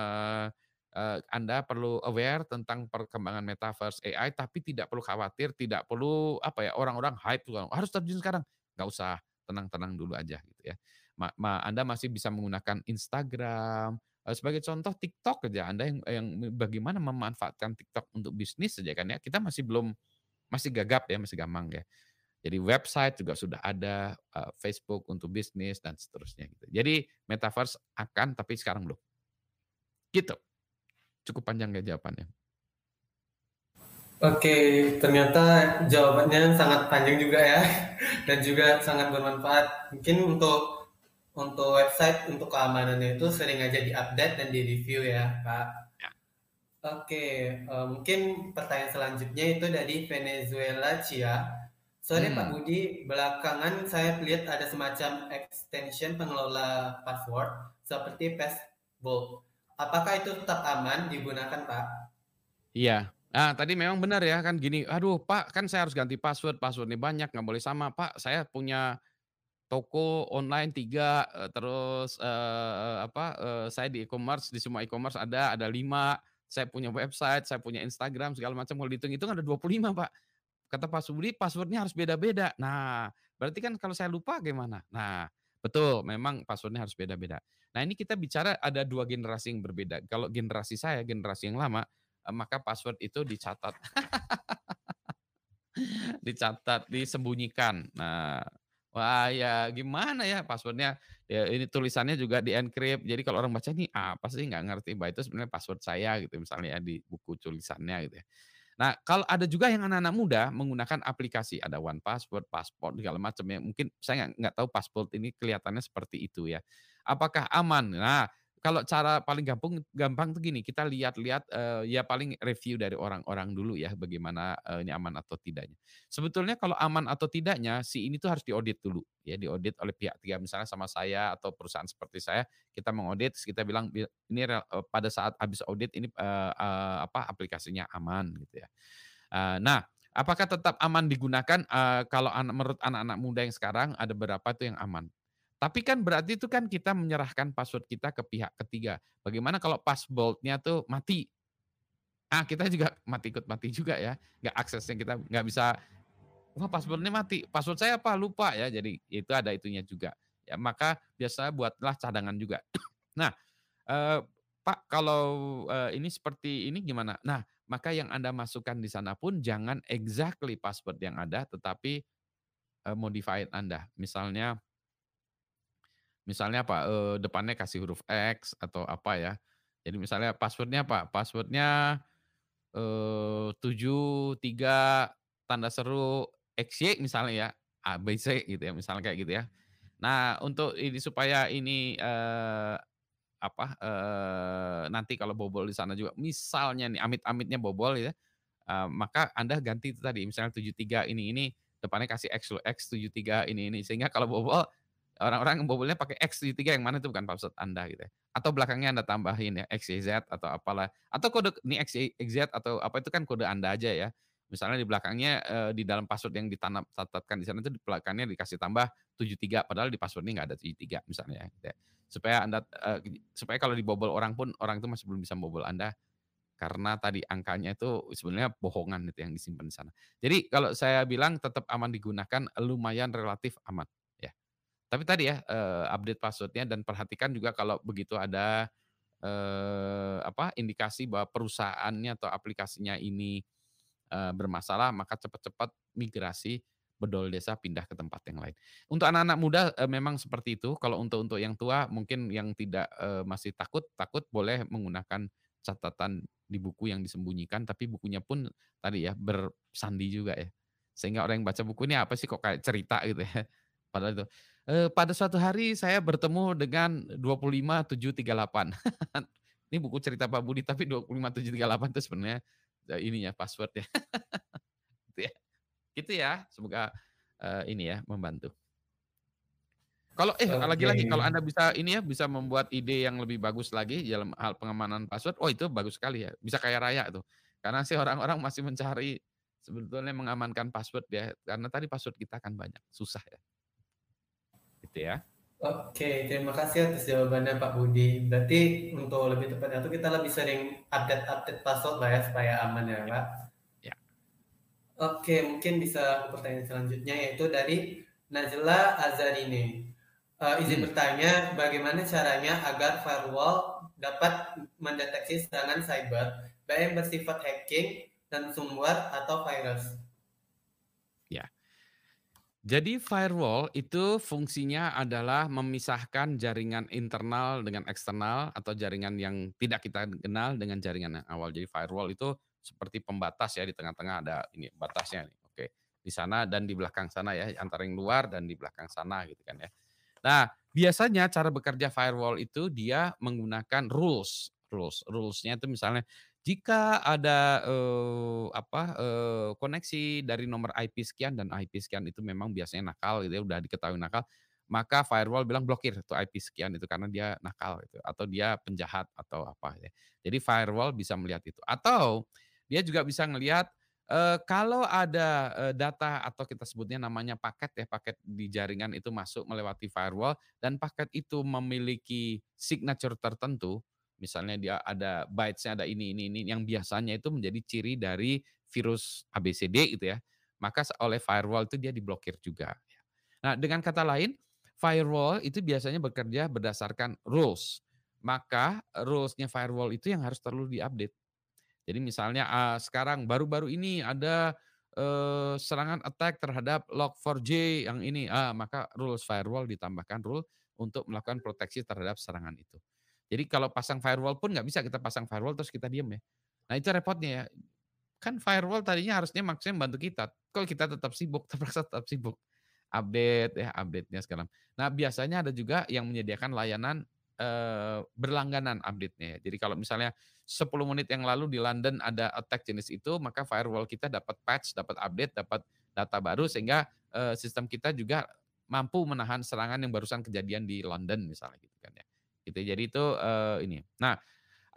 Anda perlu aware tentang perkembangan metaverse AI, tapi tidak perlu khawatir, tidak perlu apa ya, orang-orang hype, "Harus terjun sekarang." Nggak usah, tenang-tenang dulu aja gitu ya. Anda masih bisa menggunakan Instagram, sebagai contoh TikTok aja, Anda yang bagaimana memanfaatkan TikTok untuk bisnis saja kan ya, kita masih gagap ya, masih gampang ya. Jadi website juga sudah ada, Facebook untuk bisnis dan seterusnya gitu. Jadi metaverse akan, tapi sekarang belum. Gitu, cukup panjang ya jawabannya. Oke, ternyata jawabannya sangat panjang juga ya, dan juga sangat bermanfaat. Mungkin untuk website untuk keamanannya itu sering aja diupdate dan direview ya, Pak. Ya. Oke, mungkin pertanyaan selanjutnya itu dari Venezuela Cia. Sorry Pak Hmm. Budi, belakangan saya lihat ada semacam extension pengelola password seperti Passbook. Apakah itu tetap aman digunakan, Pak? Iya. Ah, tadi memang benar ya kan gini, "Aduh Pak, kan saya harus ganti password, password-nya banyak, nggak boleh sama." "Pak, saya punya toko online 3, terus, saya di e-commerce, di semua e-commerce ada 5, saya punya website, saya punya Instagram segala macam, kalau dihitung-hitung ada 25 Pak." Kata Pak Subudi password-nya harus beda-beda. Nah, berarti kan kalau saya lupa gimana? Nah, betul memang password-nya harus beda-beda. Nah, ini kita bicara ada 2 generasi yang berbeda. Kalau generasi saya, generasi yang lama, maka password itu dicatat. Dicatat, disembunyikan. Nah, wah ya gimana ya password-nya, ya ini tulisannya juga di-encrypt, jadi kalau orang baca, "Nih apa sih?" Nggak ngerti, bahwa itu sebenarnya password saya gitu misalnya ya di buku tulisannya gitu ya. Nah, kalau ada juga yang anak-anak muda menggunakan aplikasi, ada One Password, Passport, segala macam ya. Mungkin saya nggak tahu Passport ini kelihatannya seperti itu ya. Apakah aman? Nah, kalau cara paling gampang tuh gini, kita lihat-lihat, ya paling review dari orang-orang dulu ya, bagaimana, ini aman atau tidaknya. Sebetulnya kalau aman atau tidaknya, si ini tuh harus diaudit dulu, ya diaudit oleh pihak ketiga, misalnya sama saya atau perusahaan seperti saya, kita mengaudit, kita bilang ini pada saat habis audit ini, aplikasinya aman gitu ya. Nah, apakah tetap aman digunakan? Kalau menurut anak-anak muda yang sekarang ada beberapa tuh yang aman. Tapi kan berarti itu kan kita menyerahkan password kita ke pihak ketiga. Bagaimana kalau password-nya tuh mati? Kita juga ikut mati juga ya. Nggak aksesnya kita nggak bisa, wah password-nya mati, password saya apa? Lupa ya. Jadi itu ada itunya juga. Ya maka biasa buatlah cadangan juga. Nah, Eee, Pak, kalau, ini seperti ini gimana? Nah, maka yang Anda masukkan di sana pun jangan exactly password yang ada, tetapi, modified Anda. Misalnya apa, depannya kasih huruf X atau apa ya. Jadi misalnya password-nya apa, password-nya, 73 tanda seru XY misalnya ya, ABC gitu ya, misalnya kayak gitu ya. Nah, untuk ini supaya ini, nanti kalau bobol di sana juga, misalnya nih amit-amitnya bobol ya, maka Anda ganti itu tadi, misalnya 73 ini, depannya kasih X loh, X73 ini, sehingga kalau bobol, orang-orang bobolnya pakai X73 yang mana itu bukan password Anda gitu ya. Atau belakangnya Anda tambahin ya, XYZ atau apalah, atau kode ini XYZ atau apa itu kan kode Anda aja ya. Misalnya di belakangnya, di dalam password yang catatkan di sana itu di belakangnya dikasih tambah 73, padahal di password-nya nggak ada 73 misalnya ya, gitu ya. Supaya kalau dibobol orang pun, orang itu masih belum bisa membobol Anda, karena tadi angkanya itu sebenarnya bohongan itu yang disimpan di sana. Jadi kalau saya bilang tetap aman digunakan, lumayan relatif aman, ya. Tapi tadi ya, update password-nya dan perhatikan juga kalau begitu ada, indikasi bahwa perusahaannya atau aplikasinya ini, bermasalah, maka cepat-cepat migrasi bedol desa pindah ke tempat yang lain. Untuk anak-anak muda, memang seperti itu. Kalau untuk yang tua mungkin yang tidak, masih takut takut boleh menggunakan catatan di buku yang disembunyikan, tapi bukunya pun tadi ya bersandi juga ya. Sehingga orang yang baca buku ini apa sih kok kayak cerita gitu ya. Padahal itu, pada suatu hari saya bertemu dengan 25738. Ini buku cerita Pak Budi tapi 25738 itu sebenarnya, ininya password-nya. Gitu ya. Gitu ya, semoga, ini ya membantu. Kalau Oke. lagi-lagi kalau Anda bisa ini ya, bisa membuat ide yang lebih bagus lagi dalam hal pengamanan password, oh itu bagus sekali ya, bisa kaya raya tuh. Karena sih orang-orang masih mencari sebetulnya mengamankan password ya, karena tadi password kita kan banyak, susah ya, gitu ya. Oke, terima kasih atas jawabannya Pak Budi. Berarti untuk lebih tepatnya itu kita lebih sering update-update password lah ya supaya aman ya Ya Pak. ya, Oke, mungkin bisa ke pertanyaan selanjutnya yaitu dari Najla Azarini. Izin mhm. bertanya, bagaimana caranya agar firewall dapat mendeteksi serangan cyber, baik yang bersifat hacking, ransomware, atau virus? Ya. Jadi firewall itu fungsinya adalah memisahkan jaringan internal dengan eksternal atau jaringan yang tidak kita kenal dengan jaringan yang awal. Jadi firewall itu seperti pembatas ya, di tengah-tengah ada ini batasnya nih. Oke. Di sana dan di belakang sana ya, antara yang luar dan di belakang sana gitu kan ya. Nah, biasanya cara bekerja firewall itu dia menggunakan rules-nya itu misalnya jika ada, koneksi dari nomor IP sekian dan IP sekian itu memang biasanya nakal gitu ya, udah diketahui nakal, maka firewall bilang blokir tuh IP sekian itu karena dia nakal gitu, atau dia penjahat atau apa ya. Jadi firewall bisa melihat itu. Atau dia juga bisa ngelihat, kalau ada, data atau kita sebutnya namanya paket ya, paket di jaringan itu masuk melewati firewall dan paket itu memiliki signature tertentu, misalnya dia ada bytes-nya ada ini, yang biasanya itu menjadi ciri dari virus ABCD gitu ya, maka oleh firewall itu dia diblokir juga. Ya. Nah, dengan kata lain, firewall itu biasanya bekerja berdasarkan rules. Maka rules-nya firewall itu yang harus terlalu diupdate. Jadi misalnya, sekarang baru-baru ini ada, serangan attack terhadap Log4j yang ini, maka rules firewall ditambahkan rule untuk melakukan proteksi terhadap serangan itu. Jadi kalau pasang firewall pun nggak bisa kita pasang firewall terus kita diem ya. Nah itu repotnya ya, kan firewall tadinya harusnya maksudnya membantu kita, kok kita tetap sibuk, terpaksa tetap sibuk. Update ya, update-nya sekarang. Nah, biasanya ada juga yang menyediakan layanan, berlangganan update-nya ya. Jadi kalau misalnya 10 menit yang lalu di London ada attack jenis itu, maka firewall kita dapat patch, dapat update, dapat data baru sehingga, sistem kita juga mampu menahan serangan yang barusan kejadian di London misalnya gitu kan ya. Gitu, jadi itu, ini. Nah,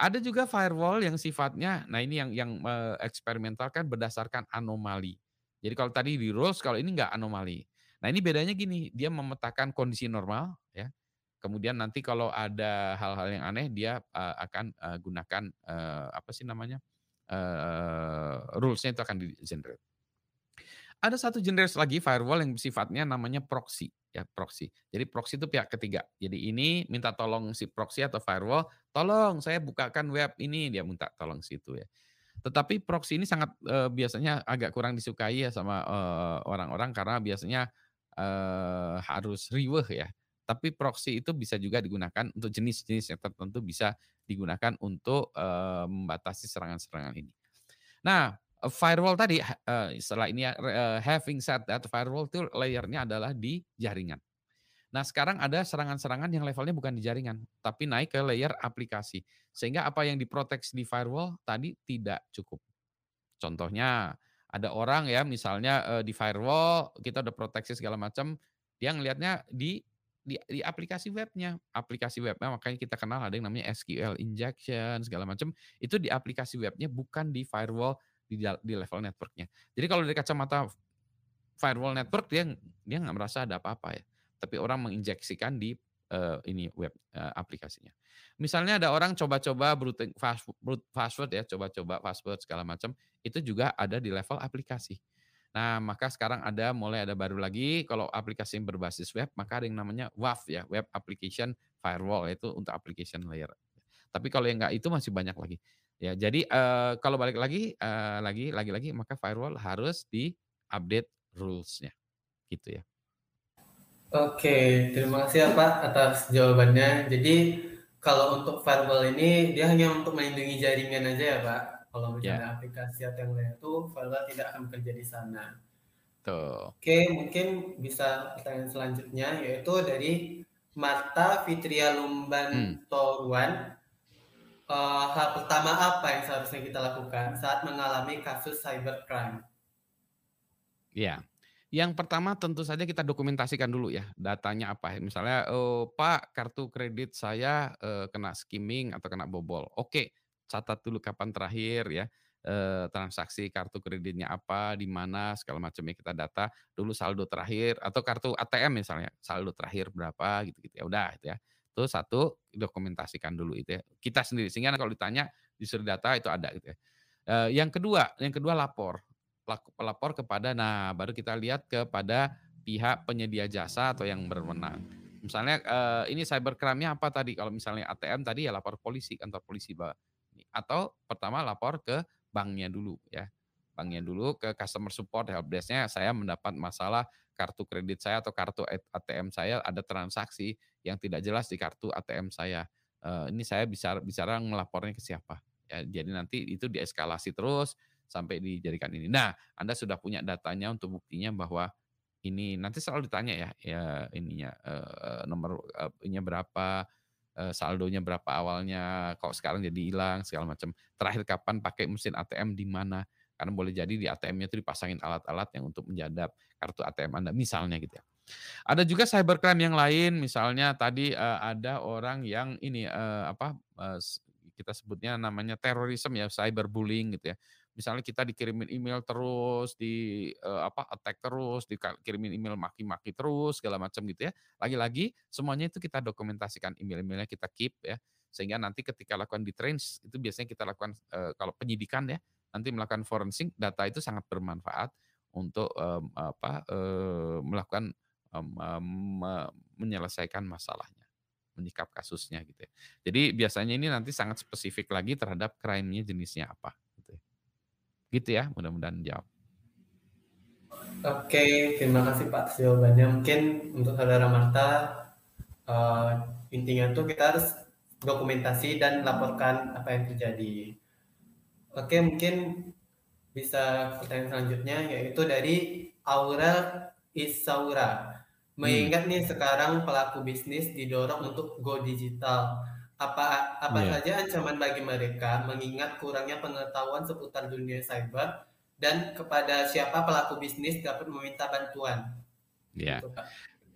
Ada juga firewall yang sifatnya, nah ini yang eksperimental kan berdasarkan anomali. Jadi kalau tadi di rules, kalau ini nggak anomali. Nah ini bedanya gini, dia memetakan kondisi normal, ya. Kemudian nanti kalau ada hal-hal yang aneh, dia akan gunakan apa sih namanya, rules-nya itu akan di-generate. Ada satu jenis lagi firewall yang sifatnya namanya proxy, ya proxy. Jadi proxy itu pihak ketiga. Jadi ini minta tolong si proxy atau firewall, tolong saya bukakan web ini, dia minta tolong situ ya. Tetapi proxy ini sangat biasanya agak kurang disukai ya sama orang-orang karena biasanya harus riweuh ya. Tapi proxy itu bisa juga digunakan untuk jenis-jenis yang tertentu bisa digunakan untuk membatasi serangan-serangan ini. Nah, firewall tadi setelah ini ya, having said that, firewall itu layer-nya adalah di jaringan. Nah, sekarang ada serangan-serangan yang levelnya bukan di jaringan, tapi naik ke layer aplikasi. Sehingga apa yang diproteksi di firewall tadi tidak cukup. Contohnya, ada orang ya misalnya di firewall kita udah proteksi segala macam, dia ngelihatnya di aplikasi webnya. Aplikasi webnya makanya kita kenal ada yang namanya SQL injection segala macam, itu di aplikasi webnya bukan di firewall di level network-nya. Jadi kalau dari kacamata firewall network dia nggak merasa ada apa-apa ya. Tapi orang menginjeksikan di ini web aplikasinya. Misalnya ada orang coba-coba brute password ya, coba-coba password segala macam, itu juga ada di level aplikasi. Nah, maka sekarang mulai ada baru lagi kalau aplikasi yang berbasis web, maka ada yang namanya WAF ya, Web Application Firewall, itu untuk application layer. Tapi kalau yang enggak itu masih banyak lagi. Ya, jadi kalau balik lagi lagi-lagi maka firewall harus di-update rules-nya, gitu ya. Oke, terima kasih ya Pak atas jawabannya. Jadi kalau untuk firewall ini dia hanya untuk melindungi jaringan aja ya Pak. Kalau Ya, misalnya aplikasi atau yang lain itu firewall tidak akan bekerja di sana. tuh. Oke, mungkin bisa pertanyaan selanjutnya yaitu dari Marta Fitria Hmm, Lumbantoruan. Hal pertama apa yang seharusnya kita lakukan saat mengalami kasus cybercrime? iya. Yang pertama tentu saja kita dokumentasikan dulu ya, datanya apa. Misalnya, "Pak, kartu kredit saya, kena skimming atau kena bobol." Oke, catat dulu kapan terakhir ya, transaksi kartu kreditnya apa, di mana, segala macamnya kita data. Dulu saldo terakhir atau kartu ATM misalnya, saldo terakhir berapa gitu-gitu ya, udah itu ya. Itu satu, dokumentasikan dulu itu ya, kita sendiri, sehingga kalau ditanya disuruh data itu ada gitu ya. Yang kedua lapor. Lapor kepada, nah baru kita lihat kepada pihak penyedia jasa atau yang berwenang. Misalnya, ini cybercrime-nya apa tadi, kalau misalnya ATM tadi ya lapor polisi, kantor polisi, atau pertama lapor ke banknya dulu ya. Banknya dulu ke customer support helpdesk-nya, saya mendapat masalah kartu kredit saya atau kartu ATM saya ada transaksi yang tidak jelas di kartu ATM saya. Ini saya bicara ngelapornya ke siapa. Ya, jadi nanti itu dieskalasi terus sampai dijadikan ini. Nah, Anda sudah punya datanya untuk buktinya bahwa ini nanti selalu ditanya ya ininya, nomor, ininya berapa, saldonya berapa awalnya, kok sekarang jadi hilang segala macam. Terakhir kapan pakai mesin ATM di mana, karena boleh jadi di ATM-nya itu dipasangin alat-alat yang untuk menjadap kartu ATM Anda, misalnya gitu ya. Ada juga cybercrime yang lain, misalnya tadi, ada orang yang ini, kita sebutnya namanya terorisme ya, cyberbullying gitu ya. Misalnya kita dikirimin email terus, attack terus, dikirimin email maki-maki terus, segala macam gitu ya. Lagi-lagi semuanya itu kita dokumentasikan, email-emailnya kita keep ya, sehingga nanti ketika lakukan di trace, itu biasanya kita lakukan, kalau penyidikan ya, nanti melakukan forensik, data itu sangat bermanfaat untuk, melakukan menyelesaikan masalahnya, menyikap kasusnya gitu ya. Jadi biasanya ini nanti sangat spesifik lagi terhadap crime-nya jenisnya apa gitu ya. Gitu ya, mudah-mudahan jawab. Oke, terima kasih Pak atas jawabannya. Mungkin untuk saudara Marta, eh, intinya tuh kita harus dokumentasi dan laporkan apa yang terjadi. Oke, mungkin bisa pertanyaan selanjutnya yaitu dari Aurel Isaura. Hmm, Mengingat nih sekarang pelaku bisnis didorong untuk go digital. Apa iya, saja ancaman bagi mereka mengingat kurangnya pengetahuan seputar dunia cyber dan kepada siapa pelaku bisnis dapat meminta bantuan? iya. Gitu, Pak.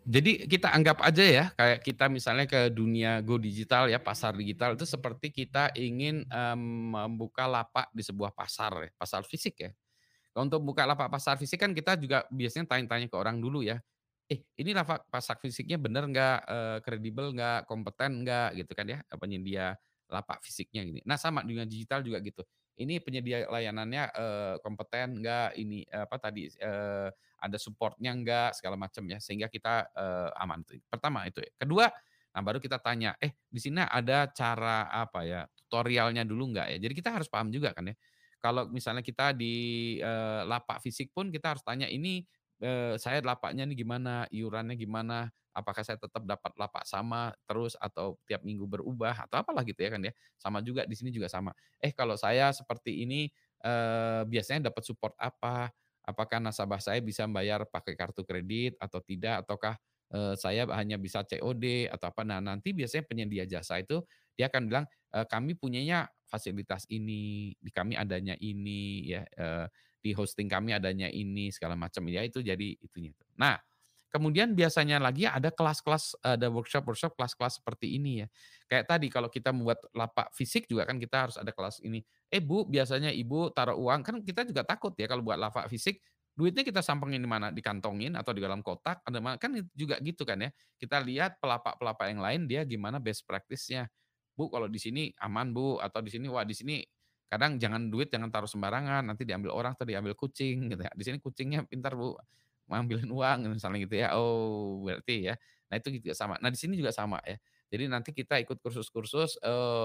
Jadi kita anggap aja ya, kayak kita misalnya ke dunia go digital ya, pasar digital itu seperti kita ingin, membuka lapak di sebuah pasar ya, pasar fisik ya. Kalau untuk buka lapak pasar fisik kan kita juga biasanya tanya-tanya ke orang dulu ya, ini lapak pasar fisiknya bener nggak, kredibel nggak, kompeten nggak, gitu kan ya, penyedia lapak fisiknya gini. Nah sama dengan digital juga gitu, ini penyedia layanannya, kompeten nggak, ini, apa tadi, ada support-nya nggak, segala macam ya, sehingga kita, aman tuh. Pertama itu ya. Kedua, nah baru kita tanya, di sini ada cara apa ya, tutorialnya dulu nggak ya? Jadi kita harus paham juga kan ya, kalau misalnya kita di, lapak fisik pun kita harus tanya, "Ini, saya lapaknya nih gimana? Iurannya gimana? Apakah saya tetap dapat lapak sama terus atau tiap minggu berubah?" Atau apalah gitu ya kan ya. Sama juga di sini juga sama. Kalau saya seperti ini, biasanya dapat support apa? Apakah nasabah saya bisa bayar pakai kartu kredit atau tidak? Ataukah, saya hanya bisa COD atau apa? Nah, nanti biasanya penyedia jasa itu dia akan bilang, kami punyanya fasilitas ini, di kami adanya ini ya, di hosting kami adanya ini segala macam ya itu jadi itunya tuh. Nah, kemudian biasanya lagi ada kelas-kelas, ada workshop-workshop kelas-kelas seperti ini ya. Kayak tadi kalau kita membuat lapak fisik juga kan kita harus ada kelas ini. Bu, biasanya Ibu taruh uang," kan kita juga takut ya kalau buat lapak fisik, duitnya kita sampingin di mana? Dikantongin atau di dalam kotak, ada kan juga gitu kan ya. Kita lihat pelapak-pelapak yang lain dia gimana best practice-nya. "Bu, kalau di sini aman Bu," atau di sini, "Wah di sini kadang jangan taruh sembarangan, nanti diambil orang atau diambil kucing," gitu ya. "Di sini kucingnya pintar Bu, ngambilin uang," misalnya gitu ya. Oh, berarti ya. Nah itu juga sama. Nah di sini juga sama ya. Jadi nanti kita ikut kursus-kursus,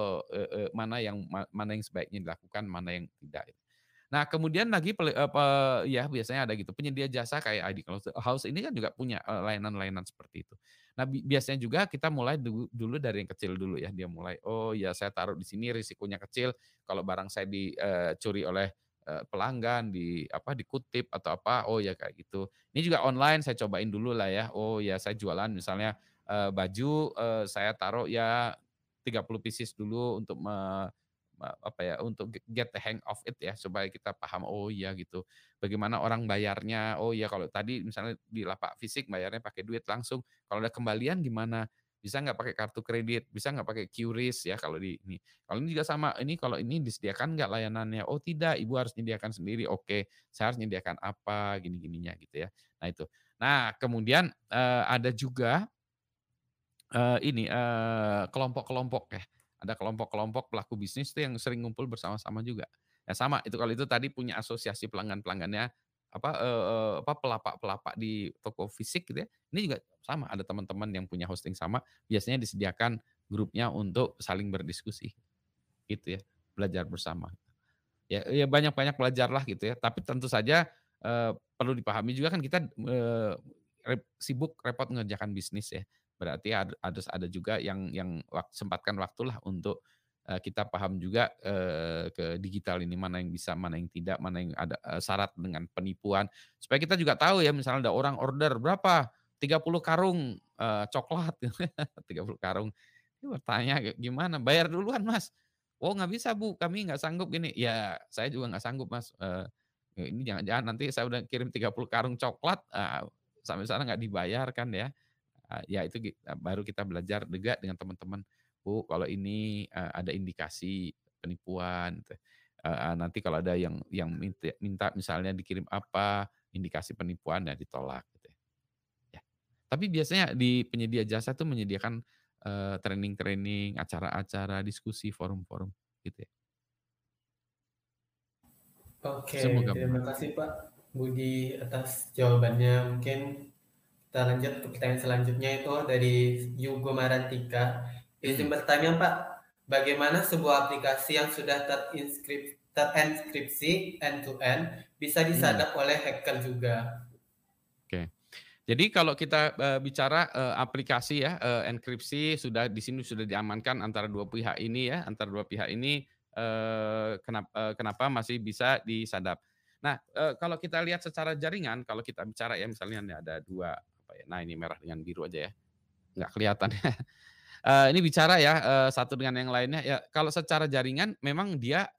mana yang mana yang sebaiknya dilakukan, mana yang tidak. Nah, kemudian lagi ya biasanya ada gitu, penyedia jasa kayak ID House ini kan juga punya, layanan-layanan seperti itu. Nah, biasanya juga kita mulai dulu dari yang kecil dulu ya, dia mulai, "Oh ya saya taruh di sini risikonya kecil, kalau barang saya dicuri oleh, pelanggan, dikutip atau apa, oh ya kayak gitu." Ini juga online saya cobain dulu lah ya, oh ya saya jualan misalnya, baju, saya taruh ya 30 pieces dulu untuk untuk get the hang of it ya, supaya kita paham, oh iya gitu. Bagaimana orang bayarnya, oh iya kalau tadi misalnya di lapak fisik bayarnya pakai duit langsung, kalau ada kembalian gimana? Bisa nggak pakai kartu kredit, bisa nggak pakai QRIS ya kalau di ini. Kalau ini juga sama, ini kalau ini disediakan nggak layanannya? Oh tidak, Ibu harus menyediakan sendiri. Oke, saya harus menyediakan apa, gini-gininya gitu ya. Nah itu. Nah kemudian, ada juga kelompok-kelompok ya. Ada kelompok-kelompok pelaku bisnis tuh yang sering ngumpul bersama-sama juga. Ya sama itu kalau itu tadi punya asosiasi pelanggan-pelanggannya, pelapak-pelapak di toko fisik gitu ya. Ini juga sama, ada teman-teman yang punya hosting sama, biasanya disediakan grupnya untuk saling berdiskusi, gitu ya, belajar bersama. Ya banyak-banyak belajarlah gitu ya, tapi tentu saja, perlu dipahami juga kan kita, sibuk repot mengerjakan bisnis ya. Berarti harus ada juga yang sempatkan waktulah untuk, kita paham juga, ke digital ini, mana yang bisa, mana yang tidak, mana yang ada, syarat dengan penipuan. Supaya kita juga tahu ya misalnya ada orang order, "Berapa?" 30 karung, coklat, 30 karung. Ini bertanya, "Gimana?" "Bayar duluan Mas." "Oh nggak bisa Bu, kami nggak sanggup gini." "Ya saya juga nggak sanggup Mas, ini jangan-jangan nanti saya udah kirim 30 karung coklat, sampai sana nggak dibayar kan ya." Ya itu baru kita belajar juga dengan teman-teman, "Bu kalau ini, ada indikasi penipuan," gitu. Nanti kalau ada yang minta misalnya dikirim apa, indikasi penipuan, ya ditolak gitu ya. Ya. Tapi biasanya di penyedia jasa tuh menyediakan, training-training, acara-acara, diskusi, forum-forum gitu ya. Oke, Semoga terima membantu. kasih Pak Budi atas jawabannya. Mungkin kita lanjut ke pertanyaan selanjutnya itu dari Yugo Marantika. Izin Mhm, bertanya Pak, bagaimana sebuah aplikasi yang sudah terenkripsi end to end bisa mhm, disadap oleh hacker juga? oke. Jadi kalau kita, bicara, aplikasi ya, enkripsi sudah di sini sudah diamankan antara dua pihak ini ya, antara dua pihak ini, kenapa masih bisa disadap. Nah, kalau kita lihat secara jaringan, kalau kita bicara ya misalnya nih ada 2 apa ya, nah ini merah dengan biru aja ya, nggak kelihatan ya. Ini bicara ya, satu dengan yang lainnya ya kalau secara jaringan memang dia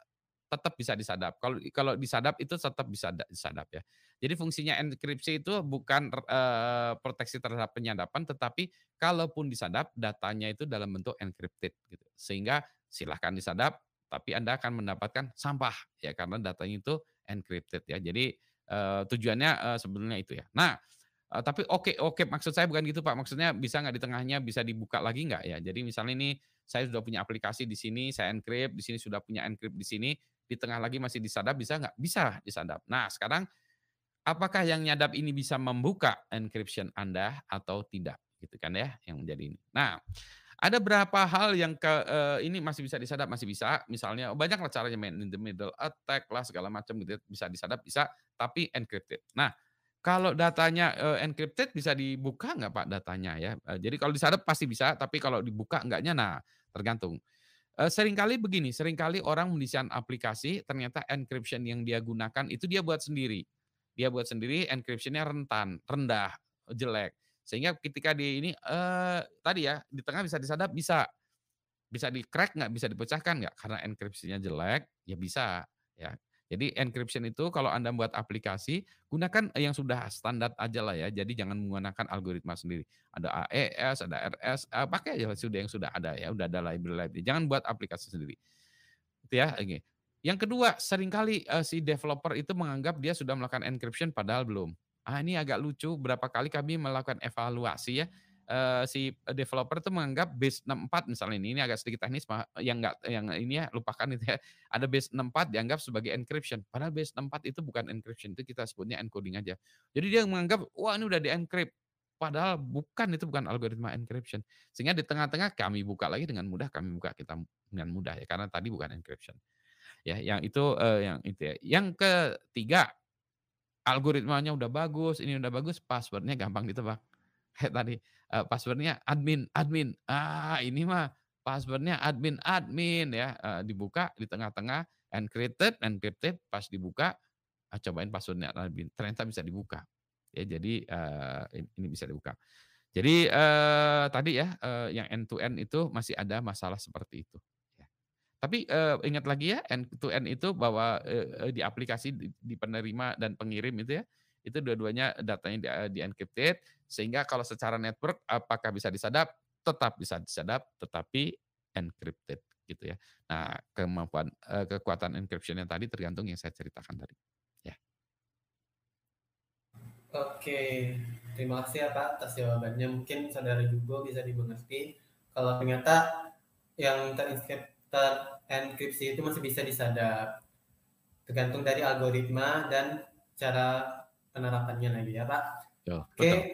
tetap bisa disadap. Kalau kalau disadap itu tetap bisa disadap ya. Jadi fungsinya enkripsi itu bukan proteksi terhadap penyadapan, tetapi kalaupun disadap datanya itu dalam bentuk encrypted gitu. Sehingga silahkan disadap, tapi Anda akan mendapatkan sampah ya karena datanya itu encrypted ya. Jadi tujuannya sebenarnya itu ya. Nah, tapi oke oke maksud saya bukan gitu Pak, maksudnya bisa nggak di tengahnya bisa dibuka lagi nggak ya? Jadi misalnya ini saya sudah punya aplikasi di sini, saya encrypt, di sini sudah punya encrypt di sini, di tengah lagi masih disadap bisa nggak? Bisa disadap. Nah sekarang apakah yang nyadap ini bisa membuka encryption Anda atau tidak? Gitu kan ya yang menjadi ini. Nah, ada berapa hal yang ini masih bisa disadap, masih bisa. Misalnya banyaklah caranya man in the middle attack lah segala macam gitu ya, bisa disadap bisa, tapi encrypted. Nah, kalau datanya, encrypted bisa dibuka nggak Pak datanya ya? Jadi kalau disadap pasti bisa, tapi kalau dibuka enggaknya, nah tergantung. Seringkali begini, seringkali orang mendesain aplikasi ternyata encryption yang dia gunakan itu dia buat sendiri. Dia buat sendiri encryption-nya rendah, jelek. Sehingga ketika dia ini, tadi ya, di tengah bisa disadap, bisa. Bisa di-crack nggak, bisa dipecahkan nggak? Karena enkripsinya jelek, ya bisa, ya. Jadi encryption itu kalau Anda buat aplikasi, gunakan yang sudah standar aja lah ya, jadi jangan menggunakan algoritma sendiri. Ada AES, ada RSA, pakai aja sudah yang sudah ada ya, udah ada library-library, jangan buat aplikasi sendiri. Itu ya, oke. Yang kedua, seringkali, si developer itu menganggap dia sudah melakukan encryption padahal belum. Ini agak lucu, berapa kali kami melakukan evaluasi ya, si developer itu menganggap base 64 misalnya ini agak sedikit teknis yang ini ya, lupakan itu ya. Ada base 64 dianggap sebagai encryption, padahal base 64 itu bukan encryption, itu kita sebutnya encoding aja. Jadi dia menganggap, wah ini udah di-encrypt, padahal bukan, itu bukan algoritma encryption. Sehingga di tengah-tengah kami buka lagi dengan mudah, kami buka kita dengan mudah ya, karena tadi bukan encryption. Ya, yang itu ya. Yang ketiga, algoritmanya udah bagus, ini udah bagus, password-nya gampang ditebak. Kayak tadi, password-nya admin admin, ini mah password-nya admin admin ya, dibuka di tengah-tengah encrypted encrypted, pas dibuka, cobain password-nya admin, ternyata bisa dibuka. Ya jadi, ini bisa dibuka. Jadi, tadi ya, yang end to end itu masih ada masalah seperti itu, ya. Tapi, ingat lagi ya, end to end itu bahwa, di aplikasi di penerima dan pengirim itu ya, itu dua-duanya datanya di-encrypted, sehingga kalau secara network apakah bisa disadap? Tetap bisa disadap, tetapi encrypted gitu ya. Nah, kekuatan encryption yang tadi tergantung yang saya ceritakan tadi. Ya. Oke, terima kasih ya Pak atas jawabannya. Mungkin saudara juga bisa dimengerti kalau ternyata yang terenkripsi itu masih bisa disadap. Tergantung dari algoritma dan cara penerapannya lagi ya Pak. Oke, Betul.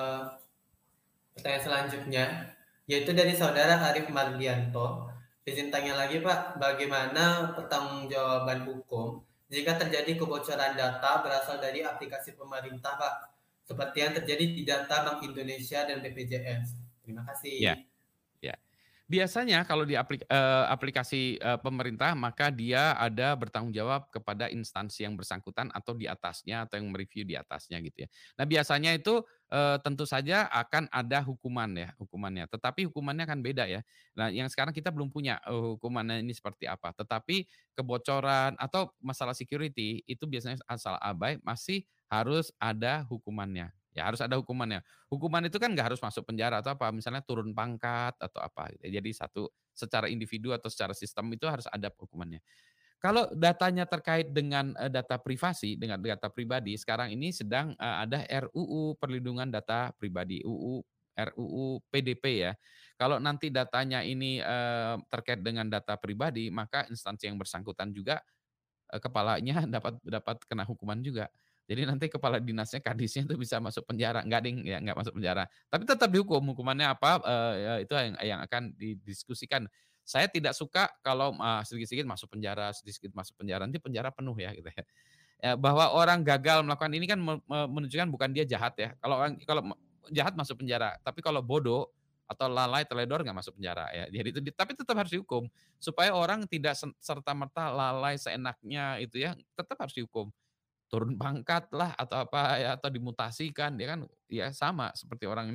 pertanyaan selanjutnya yaitu dari saudara Arif Mardianto. Izin tanya lagi Pak, bagaimana pertanggungjawaban hukum jika terjadi kebocoran data berasal dari aplikasi pemerintah Pak, seperti yang terjadi di data Bank Indonesia dan BPJS? Terima Ya. kasih. Ya. Biasanya kalau di aplikasi, pemerintah maka dia ada bertanggung jawab kepada instansi yang bersangkutan atau di atasnya atau yang mereview di atasnya gitu ya. Nah biasanya itu, tentu saja akan ada hukuman ya, hukumannya, tetapi hukumannya kan beda ya. Nah yang sekarang kita belum punya, hukumannya ini seperti apa, tetapi kebocoran atau masalah security itu biasanya asal abai masih harus ada hukumannya, ya harus ada hukumannya. Hukuman itu kan nggak harus masuk penjara atau apa, misalnya turun pangkat atau apa gitu ya. Jadi satu secara individu atau secara sistem itu harus ada hukumannya. Kalau datanya terkait dengan, data privasi, dengan data pribadi, sekarang ini sedang, ada RUU Perlindungan Data Pribadi, RUU PDP ya. Kalau nanti datanya ini, terkait dengan data pribadi, maka instansi yang bersangkutan juga kepalanya dapat dapat kena hukuman juga. Jadi nanti kepala dinasnya, kadisnya itu bisa masuk penjara, enggak ding, ya enggak masuk penjara. Tapi tetap dihukum, hukumannya apa, ya itu yang akan didiskusikan. Saya tidak suka kalau, sedikit-sedikit masuk penjara, sedikit-sedikit masuk penjara, nanti penjara penuh ya gitu ya. Ya bahwa orang gagal melakukan ini kan menunjukkan bukan dia jahat ya. Kalau jahat masuk penjara, tapi kalau bodoh atau lalai, teledor nggak masuk penjara ya. Jadi itu tapi tetap harus dihukum supaya orang tidak serta-merta lalai seenaknya itu ya, tetap harus dihukum. Turun pangkat lah atau apa ya, atau dimutasikan, dia kan ya sama seperti orang ini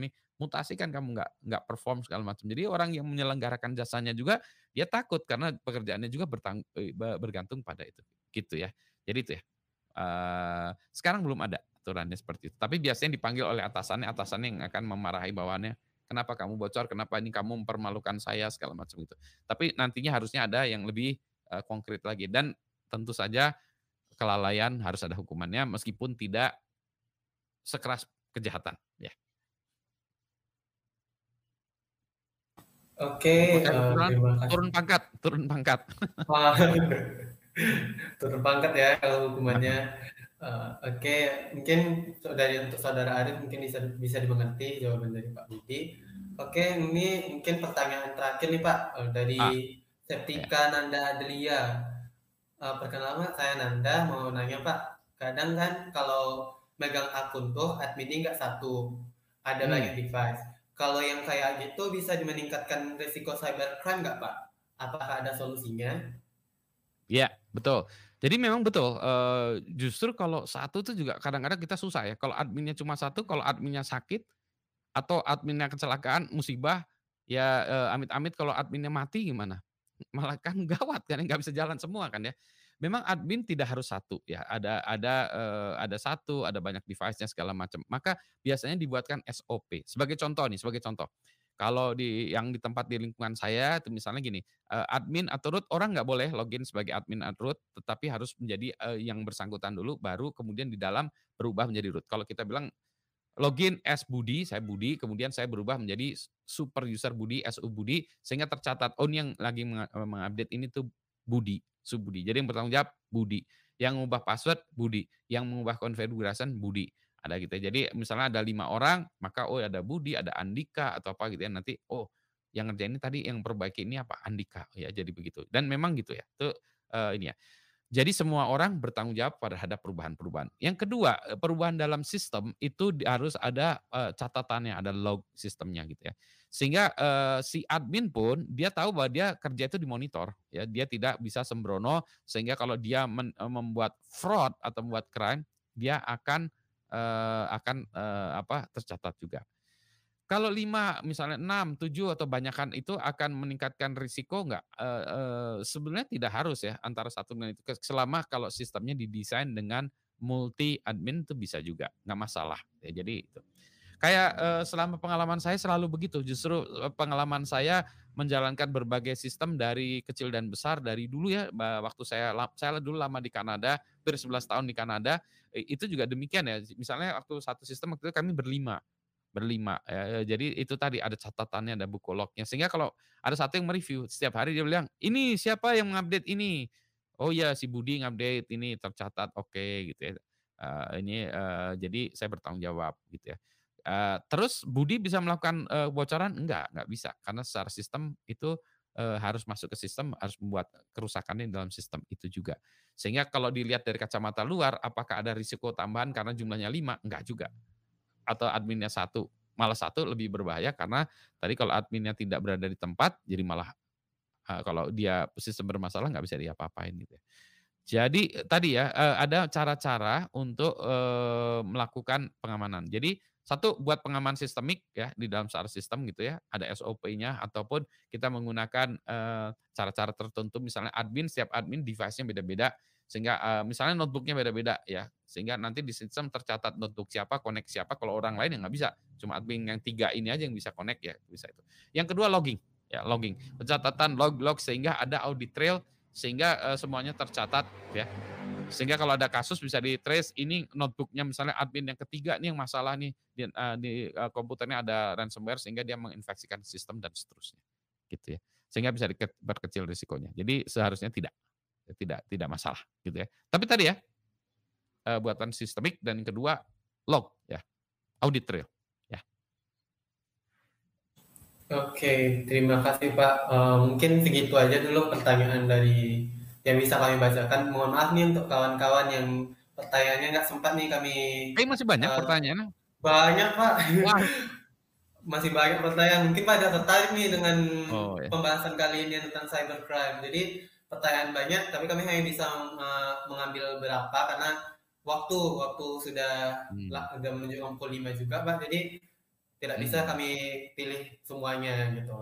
mutasi kan kamu nggak perform segala macam. Jadi orang yang menyelenggarakan jasanya juga dia takut karena pekerjaannya juga bergantung pada itu, gitu ya. Jadi itu ya. Sekarang belum ada aturannya seperti itu. Tapi biasanya dipanggil oleh atasannya yang akan memarahi bawahannya. Kenapa kamu bocor? Kenapa ini kamu mempermalukan saya segala macam itu. Tapi nantinya harusnya ada yang lebih konkret lagi dan tentu saja kelalaian harus ada hukumannya meskipun tidak sekeras kejahatan ya. Oke, terima kasih. Turun pangkat. Wah, turun pangkat ya kalau hukumannya. Oke, mungkin untuk saudara Arif mungkin bisa dimengerti jawaban dari Pak Budi. Oke, ini mungkin pertanyaan terakhir nih Pak, dari Ah, ya. Septika Nanda Adelia. Perkenalkan saya Nanda, mau nanya Pak, kadang kan kalau megang akun tuh adminnya nggak satu, ada Hmm. banyak device. Kalau yang kayak gitu bisa meningkatkan risiko cybercrime nggak Pak? Apakah ada solusinya? Iya, betul. Jadi memang betul, justru kalau satu tuh juga kadang-kadang kita susah ya, kalau adminnya cuma satu, kalau adminnya sakit atau adminnya kecelakaan, musibah, ya, amit-amit kalau adminnya mati gimana? Malah kan gawat kan, nggak bisa jalan semua kan ya. Memang admin tidak harus satu ya, ada satu, ada banyak device-nya segala macam. Maka biasanya dibuatkan SOP. Sebagai contoh nih, sebagai contoh, kalau di tempat di lingkungan saya itu misalnya gini, admin atau root orang nggak boleh login sebagai admin atau root, tetapi harus menjadi, yang bersangkutan dulu, baru kemudian di dalam berubah menjadi root. Kalau kita bilang login as Budi, saya Budi, kemudian saya berubah menjadi super user Budi, SU Budi, sehingga tercatat, oh ini yang lagi mengupdate ini tuh Budi, Subudi. Jadi yang bertanggung jawab Budi, yang mengubah password Budi, yang mengubah konfigurasi Budi. Ada gitu ya. Jadi misalnya ada 5 orang, maka oh ada Budi, ada Andika atau apa gitu ya. Nanti oh yang ngerjain ini tadi yang perbaiki ini apa? Andika ya jadi begitu. Dan memang gitu ya. Itu ini ya. Jadi semua orang bertanggung jawab terhadap perubahan-perubahan. Yang kedua, perubahan dalam sistem itu harus ada, catatannya, ada log sistemnya gitu ya. Sehingga, si admin pun dia tahu bahwa dia kerja itu dimonitor ya, dia tidak bisa sembrono sehingga kalau dia membuat fraud atau membuat crime, dia akan tercatat juga. Kalau 5 misalnya 6 7 atau banyakan itu akan meningkatkan risiko nggak? Sebenarnya tidak harus ya antara satu dan itu, selama kalau sistemnya didesain dengan multi admin itu bisa juga, nggak masalah. Ya jadi itu. Kayak, selama pengalaman saya selalu begitu, justru, pengalaman saya menjalankan berbagai sistem dari kecil dan besar dari dulu ya, waktu saya dulu lama di Kanada, hampir 11 tahun di Kanada, itu juga demikian ya. Misalnya waktu satu sistem waktu itu kami berlima, jadi itu tadi ada catatannya, ada buku lognya, sehingga kalau ada satu yang mereview, setiap hari dia bilang, "Ini siapa yang mengupdate ini?" "Oh ya si Budi ngupdate ini, tercatat, oke," gitu ya. Jadi saya bertanggung jawab gitu ya. Terus Budi bisa melakukan, bocoran? Enggak bisa, karena secara sistem itu, harus masuk ke sistem, harus membuat kerusakannya di dalam sistem itu juga. Sehingga kalau dilihat dari kacamata luar, apakah ada risiko tambahan karena jumlahnya 5? Enggak juga. Atau adminnya satu, malah satu lebih berbahaya karena tadi kalau adminnya tidak berada di tempat, jadi malah, kalau dia sistem bermasalah nggak bisa diapa-apain gitu ya. Jadi tadi ya, ada cara-cara untuk, melakukan pengamanan. Jadi satu buat pengaman sistemik ya di dalam secara sistem gitu ya, ada SOP-nya ataupun kita menggunakan, cara-cara tertentu misalnya setiap admin device-nya beda-beda sehingga, misalnya notebook-nya beda-beda ya, sehingga nanti di sistem tercatat notebook siapa, connect siapa, kalau orang lain ya nggak bisa, cuma admin yang 3 ini aja yang bisa connect ya, bisa itu. Yang kedua logging, ya logging, pencatatan log-log sehingga ada audit trail sehingga, semuanya tercatat ya. Sehingga kalau ada kasus bisa di-trace ini notebook-nya misalnya admin yang ketiga nih yang masalah nih komputernya ada ransomware sehingga dia menginfeksikan sistem dan seterusnya, gitu ya. Sehingga bisa diperkecil risikonya. Jadi seharusnya tidak masalah gitu ya. Tapi tadi ya, buatan sistemik dan yang kedua log ya, audit trail ya. Oke, terima kasih Pak. Mungkin segitu aja dulu pertanyaan dari yang bisa kami bacakan. Mohon maaf nih untuk kawan-kawan yang pertanyaannya nggak sempat nih kami Masih banyak eh, pertanyaannya. banyak Pak. Wah, Masih banyak pertanyaan. Mungkin Pak ada tertarik nih dengan oh ya. pembahasan kali ini tentang cybercrime. Jadi pertanyaan banyak, tapi kami hanya bisa mengambil beberapa karena waktu sudah Hmm. sudah menunjukkan pukul 5 juga Pak. Jadi tidak bisa kami pilih semuanya gitu.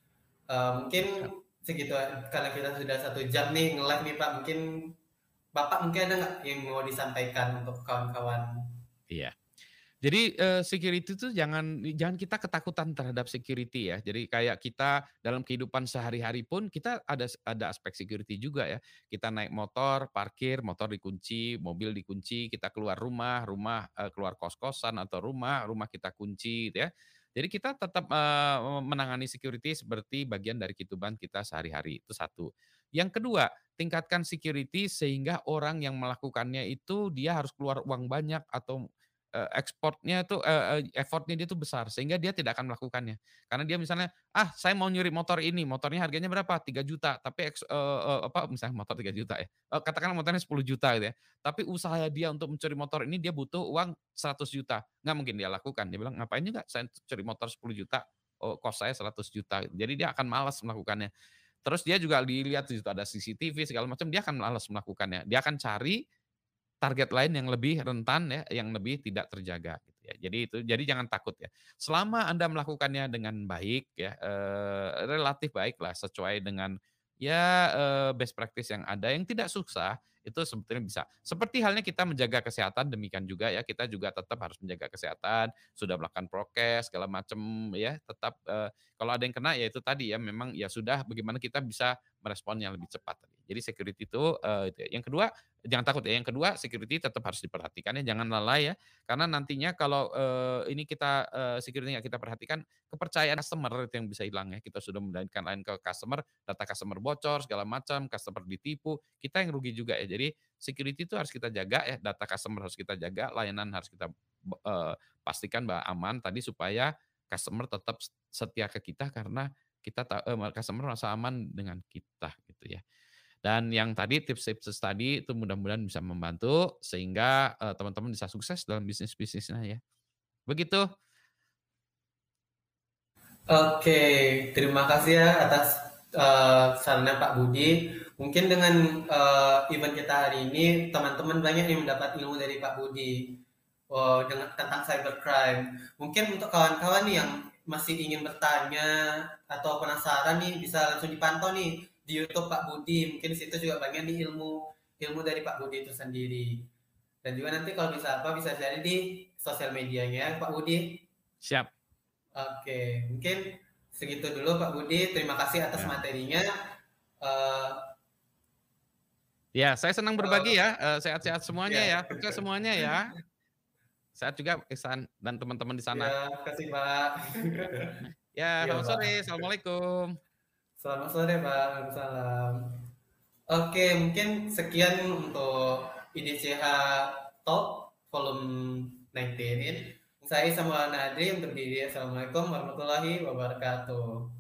Mungkin segitu karena kita sudah 1 jam nih nge-live nih Pak. Mungkin Bapak mungkin ada nggak yang mau disampaikan untuk kawan-kawan? Iya. Jadi security itu jangan kita ketakutan terhadap security ya. Jadi kayak kita dalam kehidupan sehari-hari pun kita ada aspek security juga ya. Kita naik motor, parkir, motor dikunci, mobil dikunci, kita keluar rumah, keluar kos-kosan atau rumah kita kunci gitu ya. Jadi kita tetap menangani security seperti bagian dari kehidupan kita sehari-hari. Itu satu. Yang kedua, tingkatkan security sehingga orang yang melakukannya itu dia harus keluar uang banyak atau ekspornya tuh effort-nya dia tuh besar sehingga dia tidak akan melakukannya. Karena dia misalnya, "Ah, saya mau nyuri motor ini, motornya harganya berapa? 3 juta, tapi misalnya motor 3 juta ya, katakanlah motornya 10 juta gitu ya, tapi usaha dia untuk mencuri motor ini dia butuh uang 100 juta, nggak mungkin dia lakukan. Dia bilang, "Ngapain juga saya curi motor 10 juta, oh kos saya 100 juta." Jadi dia akan malas melakukannya. Terus dia juga dilihat di situ ada CCTV segala macam, dia akan malas melakukannya. Dia akan cari target lain yang lebih rentan ya, yang lebih tidak terjaga gitu ya. Jadi jangan takut ya. Selama Anda melakukannya dengan baik ya, relatif baik lah sesuai dengan ya, best practice yang ada, yang tidak susah, itu sebetulnya bisa. Seperti halnya kita menjaga kesehatan, demikian juga ya, kita juga tetap harus menjaga kesehatan, sudah melakukan prokes segala macam ya, tetap, kalau ada yang kena ya itu tadi ya, memang ya sudah bagaimana kita bisa meresponnya lebih cepat tadi. Jadi security itu, itu ya. Yang kedua, jangan takut ya, yang kedua security tetap harus diperhatikan ya, jangan lalai ya, karena nantinya kalau, ini kita, security nggak kita perhatikan, kepercayaan customer itu yang bisa hilang ya. Kita sudah memberikan lain ke customer, data customer bocor segala macam, customer ditipu, kita yang rugi juga ya. Jadi security itu harus kita jaga ya, data customer harus kita jaga, layanan harus kita pastikan bahwa aman tadi supaya customer tetap setia ke kita karena customer merasa aman dengan kita gitu ya. Dan yang tadi tips-tips tadi itu mudah-mudahan bisa membantu sehingga, teman-teman bisa sukses dalam bisnisnya ya. Begitu. Oke, terima kasih ya atas sarannya Pak Budi. Mungkin dengan event kita hari ini, teman-teman banyak yang mendapat ilmu dari Pak Budi tentang cybercrime. Mungkin untuk kawan-kawan nih yang masih ingin bertanya atau penasaran nih, bisa langsung dipantau nih di YouTube Pak Budi. Mungkin di situ juga banyak nih ilmu dari Pak Budi itu sendiri. Dan juga nanti kalau bisa cari di sosial medianya Pak Budi. Siap. Oke, mungkin segitu dulu Pak Budi. Terima kasih atas materinya. Ya, saya senang berbagi ya. Sehat-sehat semuanya ya. Sukses semuanya ya. Sehat juga Ihsan dan teman-teman di sana. Ya, terima kasih Pak. Ya, Iya, selamat Pak. sore. Assalamualaikum. Selamat sore Pak. Waalaikumsalam. Oke, mungkin sekian untuk IDCH Talk volume 19 ini. Saya Samuel Nadri untuk diri. Assalamualaikum warahmatullahi wabarakatuh.